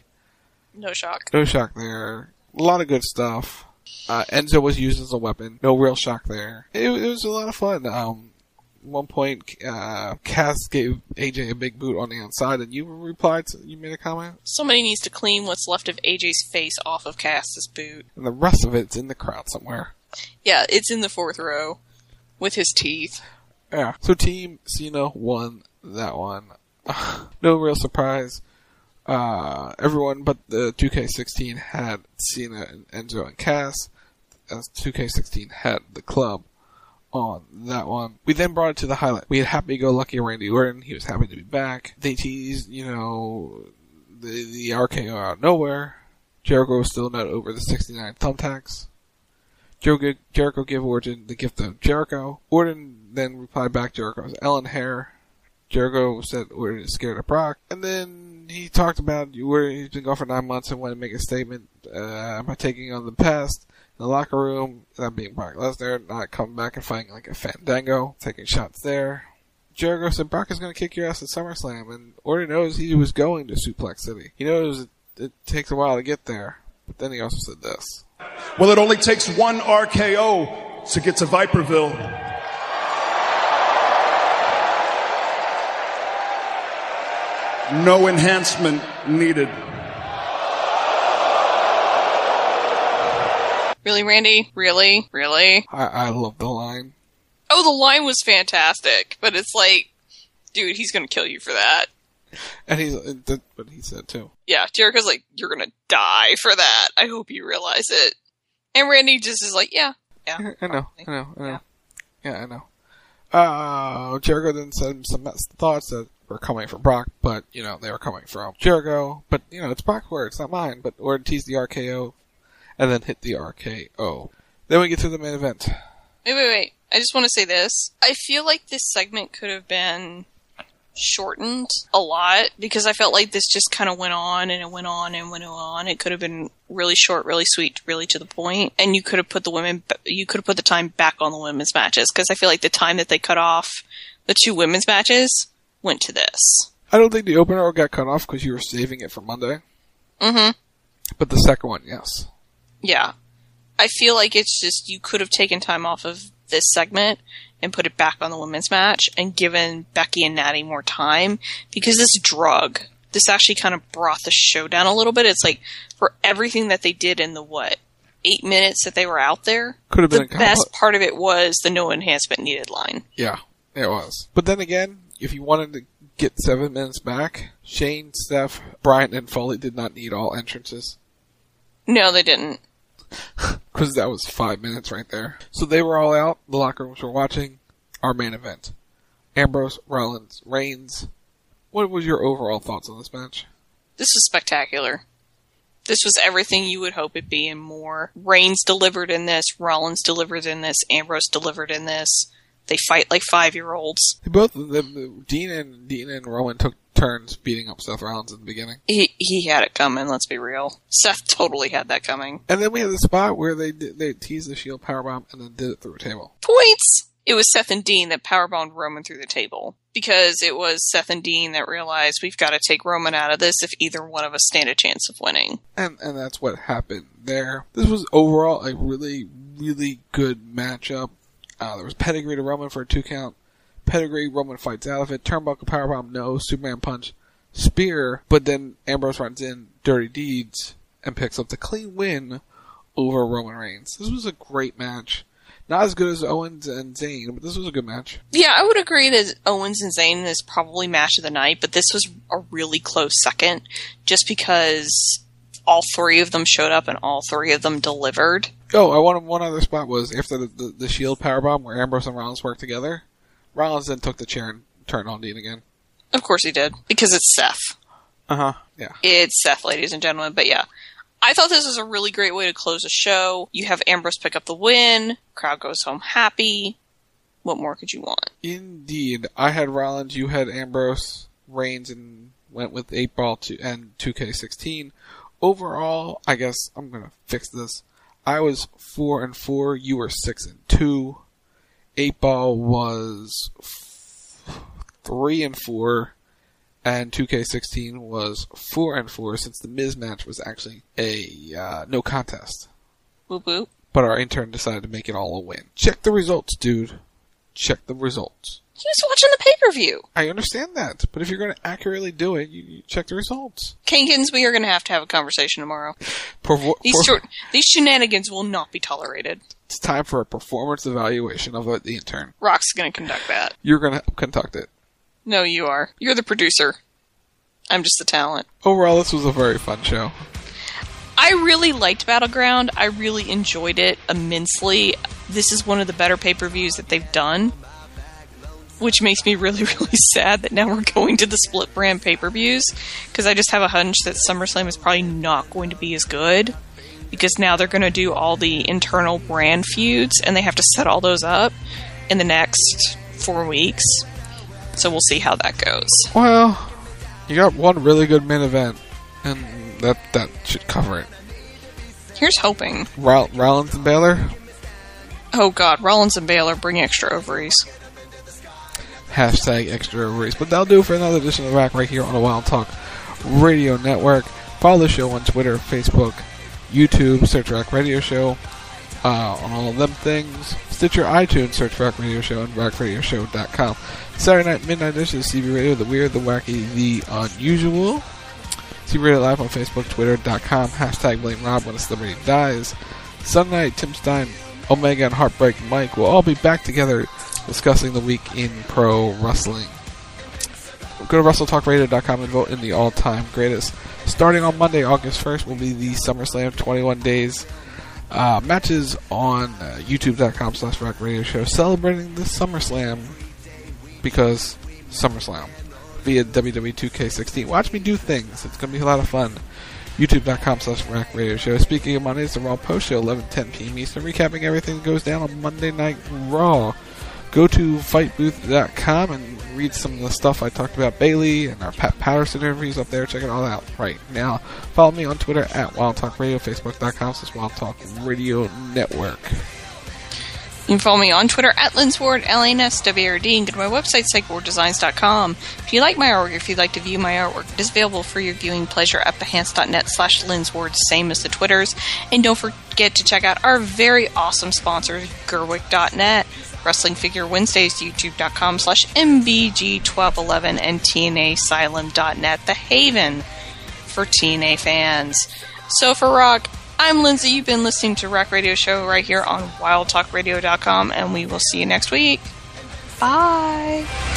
Speaker 11: No shock.
Speaker 12: No shock there. A lot of good stuff. Uh, Enzo was used as a weapon. No real shock there. It, it was a lot of fun. Um, At one point, uh, Cass gave A J a big boot on the outside, and you replied, to, you made a comment?
Speaker 11: Somebody needs to clean what's left of A J's face off of Cass's boot.
Speaker 12: And the rest of it's in the crowd somewhere.
Speaker 11: Yeah, it's in the fourth row, with his teeth.
Speaker 12: Yeah, so Team Cena won that one. No real surprise. Uh, everyone but the two K sixteen had Cena and Enzo and Cass, as two K sixteen had the club on that one. We then brought it to the highlight. We had happy-go-lucky Randy Orton. He was happy to be back. They teased, you know, the, the R K O out of nowhere. Jericho was still not over the sixty-nine thumbtacks. Jericho, Jericho gave Orton the gift of Jericho. Orton then replied back Jericho's Ellen hair. Jericho said Orton is scared of Brock. And then he talked about Orton. He's been gone for nine months and wanted to make a statement uh, by taking on the past. In the locker room, that being Brock Lesnar, not coming back and fighting like a Fandango, taking shots there. Jericho said Brock is going to kick your ass at SummerSlam, and Orton knows he was going to Suplex City. He knows it, it takes a while to get there, but then he also said this.
Speaker 9: Well, it only takes one R K O to get to Viperville. No enhancement needed.
Speaker 11: Really, Randy? Really? Really?
Speaker 12: I, I love the line.
Speaker 11: Oh, the line was fantastic, but it's like, dude, he's gonna kill you for that.
Speaker 12: And he's, that's what he said too.
Speaker 11: Yeah, Jericho's like, you're gonna die for that. I hope you realize it. And Randy just is like, yeah, yeah.
Speaker 12: I know, I know, I know. Yeah, I know. Uh, Jericho then said some thoughts that were coming from Brock, but, you know, they were coming from Jericho. But, you know, it's Brock's words, not mine. But Orton teased the R K O and then hit the R K O. Then we get to the main event.
Speaker 11: Wait, wait, wait. I just want to say this. I feel like this segment could have been shortened a lot, because I felt like this just kind of went on and it went on and went on. It could have been really short, really sweet, really to the point, and you could have put the women, you could have put the time back on the women's matches, because I feel like the time that they cut off the two women's matches went to this.
Speaker 12: I don't think the opener got cut off because you were saving it for Monday.
Speaker 11: Mm-hmm.
Speaker 12: But the second one, yes.
Speaker 11: Yeah. I feel like it's just, you could have taken time off of this segment and put it back on the women's match and given Becky and Natty more time, because this drug, this actually kind of brought the show down a little bit. It's like, for everything that they did in the, what, eight minutes that they were out there,
Speaker 12: Could have been
Speaker 11: the
Speaker 12: a
Speaker 11: best
Speaker 12: compli-
Speaker 11: part of it was the no enhancement needed line.
Speaker 12: Yeah, it was. But then again, if you wanted to get seven minutes back, Shane, Steph, Bryan, and Foley did not need all entrances.
Speaker 11: No, they didn't.
Speaker 12: Because that was five minutes right there. So they were all out. The locker rooms were watching our main event. Ambrose, Rollins, Reigns. What was your overall thoughts on this match?
Speaker 11: This was spectacular. This was everything you would hope it'd be and more. Reigns delivered in this. Rollins delivered in this. Ambrose delivered in this. They fight like five-year-olds.
Speaker 12: Both of them, Dean and Dean and Roman took turns beating up Seth Rollins in the beginning.
Speaker 11: He he had it coming, let's be real. Seth totally had that coming.
Speaker 12: And then we had the spot where they did, they teased the Shield powerbomb and then did it through a table.
Speaker 11: Points! It was Seth and Dean that powerbombed Roman through the table. Because it was Seth and Dean that realized we've got to take Roman out of this if either one of us stand a chance of winning.
Speaker 12: And and that's what happened there. This was overall a really, really good matchup. Uh, there was pedigree to Roman for a two count. Pedigree, Roman fights out of it. Turnbuckle powerbomb, no. Superman punch, spear. But then Ambrose runs in, dirty deeds, and picks up the clean win over Roman Reigns. This was a great match. Not as good as Owens and Zayn, but this was a good match.
Speaker 11: Yeah, I would agree that Owens and Zayn is probably match of the night, but this was a really close second, just because all three of them showed up and all three of them delivered.
Speaker 12: Oh, I wanted one other spot was after the, the, the Shield powerbomb where Ambrose and Rollins worked together. Rollins then took the chair and turned on Dean again.
Speaker 11: Of course he did, because it's Seth.
Speaker 12: Uh-huh, yeah.
Speaker 11: It's Seth, ladies and gentlemen, but yeah. I thought this was a really great way to close a show. You have Ambrose pick up the win, crowd goes home happy. What more could you want?
Speaker 12: Indeed. I had Rollins, you had Ambrose, Reigns, and went with eight ball to, and two K sixteen. Overall, I guess I'm going to fix this. I was four and four, you were six and two. eight ball was f- three and four. And two K sixteen was four and four since the Miz match was actually a uh, no contest.
Speaker 11: Boop boop.
Speaker 12: But our intern decided to make it all a win. Check the results, dude. Check the results.
Speaker 11: He was watching the pay-per-view.
Speaker 12: I understand that, but if you're going to accurately do it, you, you check the results.
Speaker 11: Kankins, we are going to have to have a conversation tomorrow.
Speaker 12: Pervo-
Speaker 11: these,
Speaker 12: for-
Speaker 11: short, these shenanigans will not be tolerated.
Speaker 12: It's time for a performance evaluation of the intern.
Speaker 11: Rock's going to conduct that.
Speaker 12: You're going to conduct it.
Speaker 11: No, you are. You're the producer. I'm just the talent.
Speaker 12: Overall, this was a very fun show.
Speaker 11: I really liked Battleground. I really enjoyed it immensely. This is one of the better pay-per-views that they've done. Which makes me really, really sad that now we're going to the split brand pay-per-views. Because I just have a hunch that SummerSlam is probably not going to be as good. Because now they're going to do all the internal brand feuds. And they have to set all those up in the next four weeks. So we'll see how that goes.
Speaker 12: Well, you got one really good main event, and that that should cover it.
Speaker 11: Here's hoping.
Speaker 12: Roll- Rollins and Baylor?
Speaker 11: Oh god, Rollins and Baylor bring extra ovaries.
Speaker 12: Hashtag extra ovaries. But that'll do it for another edition of the Rack right here on the Wild Talk Radio Network. Follow the show on Twitter, Facebook, YouTube, search Rack Radio Show. Uh, on all of them things. Stitcher, iTunes, search Rack Radio Show and rack radio show dot com. Saturday night, midnight edition of C B Radio, the weird, the wacky, the unusual. C B Radio Live on Facebook, Twitter dot com, hashtag blame Rob when a celebrity dies. Sunday night, Tim Stein, Omega, and Heartbreak Mike will all be back together discussing the week in pro wrestling. Go to wrestle talk radio dot com and vote in the all-time greatest. Starting on Monday, August first, will be the SummerSlam twenty-one days. Uh, matches on uh, youtube dot com slash rack radio show celebrating the SummerSlam because SummerSlam via W W E two K sixteen. Watch me do things. It's going to be a lot of fun. youtube dot com slash rack radio show. Speaking of Monday, it's the Raw Post Show, eleven ten p.m. Eastern, recapping everything that goes down on Monday Night Raw. Go to fight booth dot com and read some of the stuff I talked about Bayley and our Pat Patterson interviews up there. Check it all out right now. Follow me on Twitter at Wild Talk Radio, Facebook dot com slash Wild Talk Radio Network.
Speaker 11: You can follow me on Twitter at Linsward, L A N S W R D, and go to my website, psychboard designs dot com. If you like my artwork, if you'd like to view my artwork, it is available for your viewing pleasure at behance dot net slash Linsward, same as the Twitters. And don't forget to check out our very awesome sponsor, Gerwick dot net. Wrestling Figure Wednesdays, youtube dot com slash M B G twelve eleven, and T N A Asylum dot net, the haven for T N A fans. So for Rock, I'm Lindsay. You've been listening to Rack Radio Show right here on wild talk radio dot com, and we will see you next week. Bye.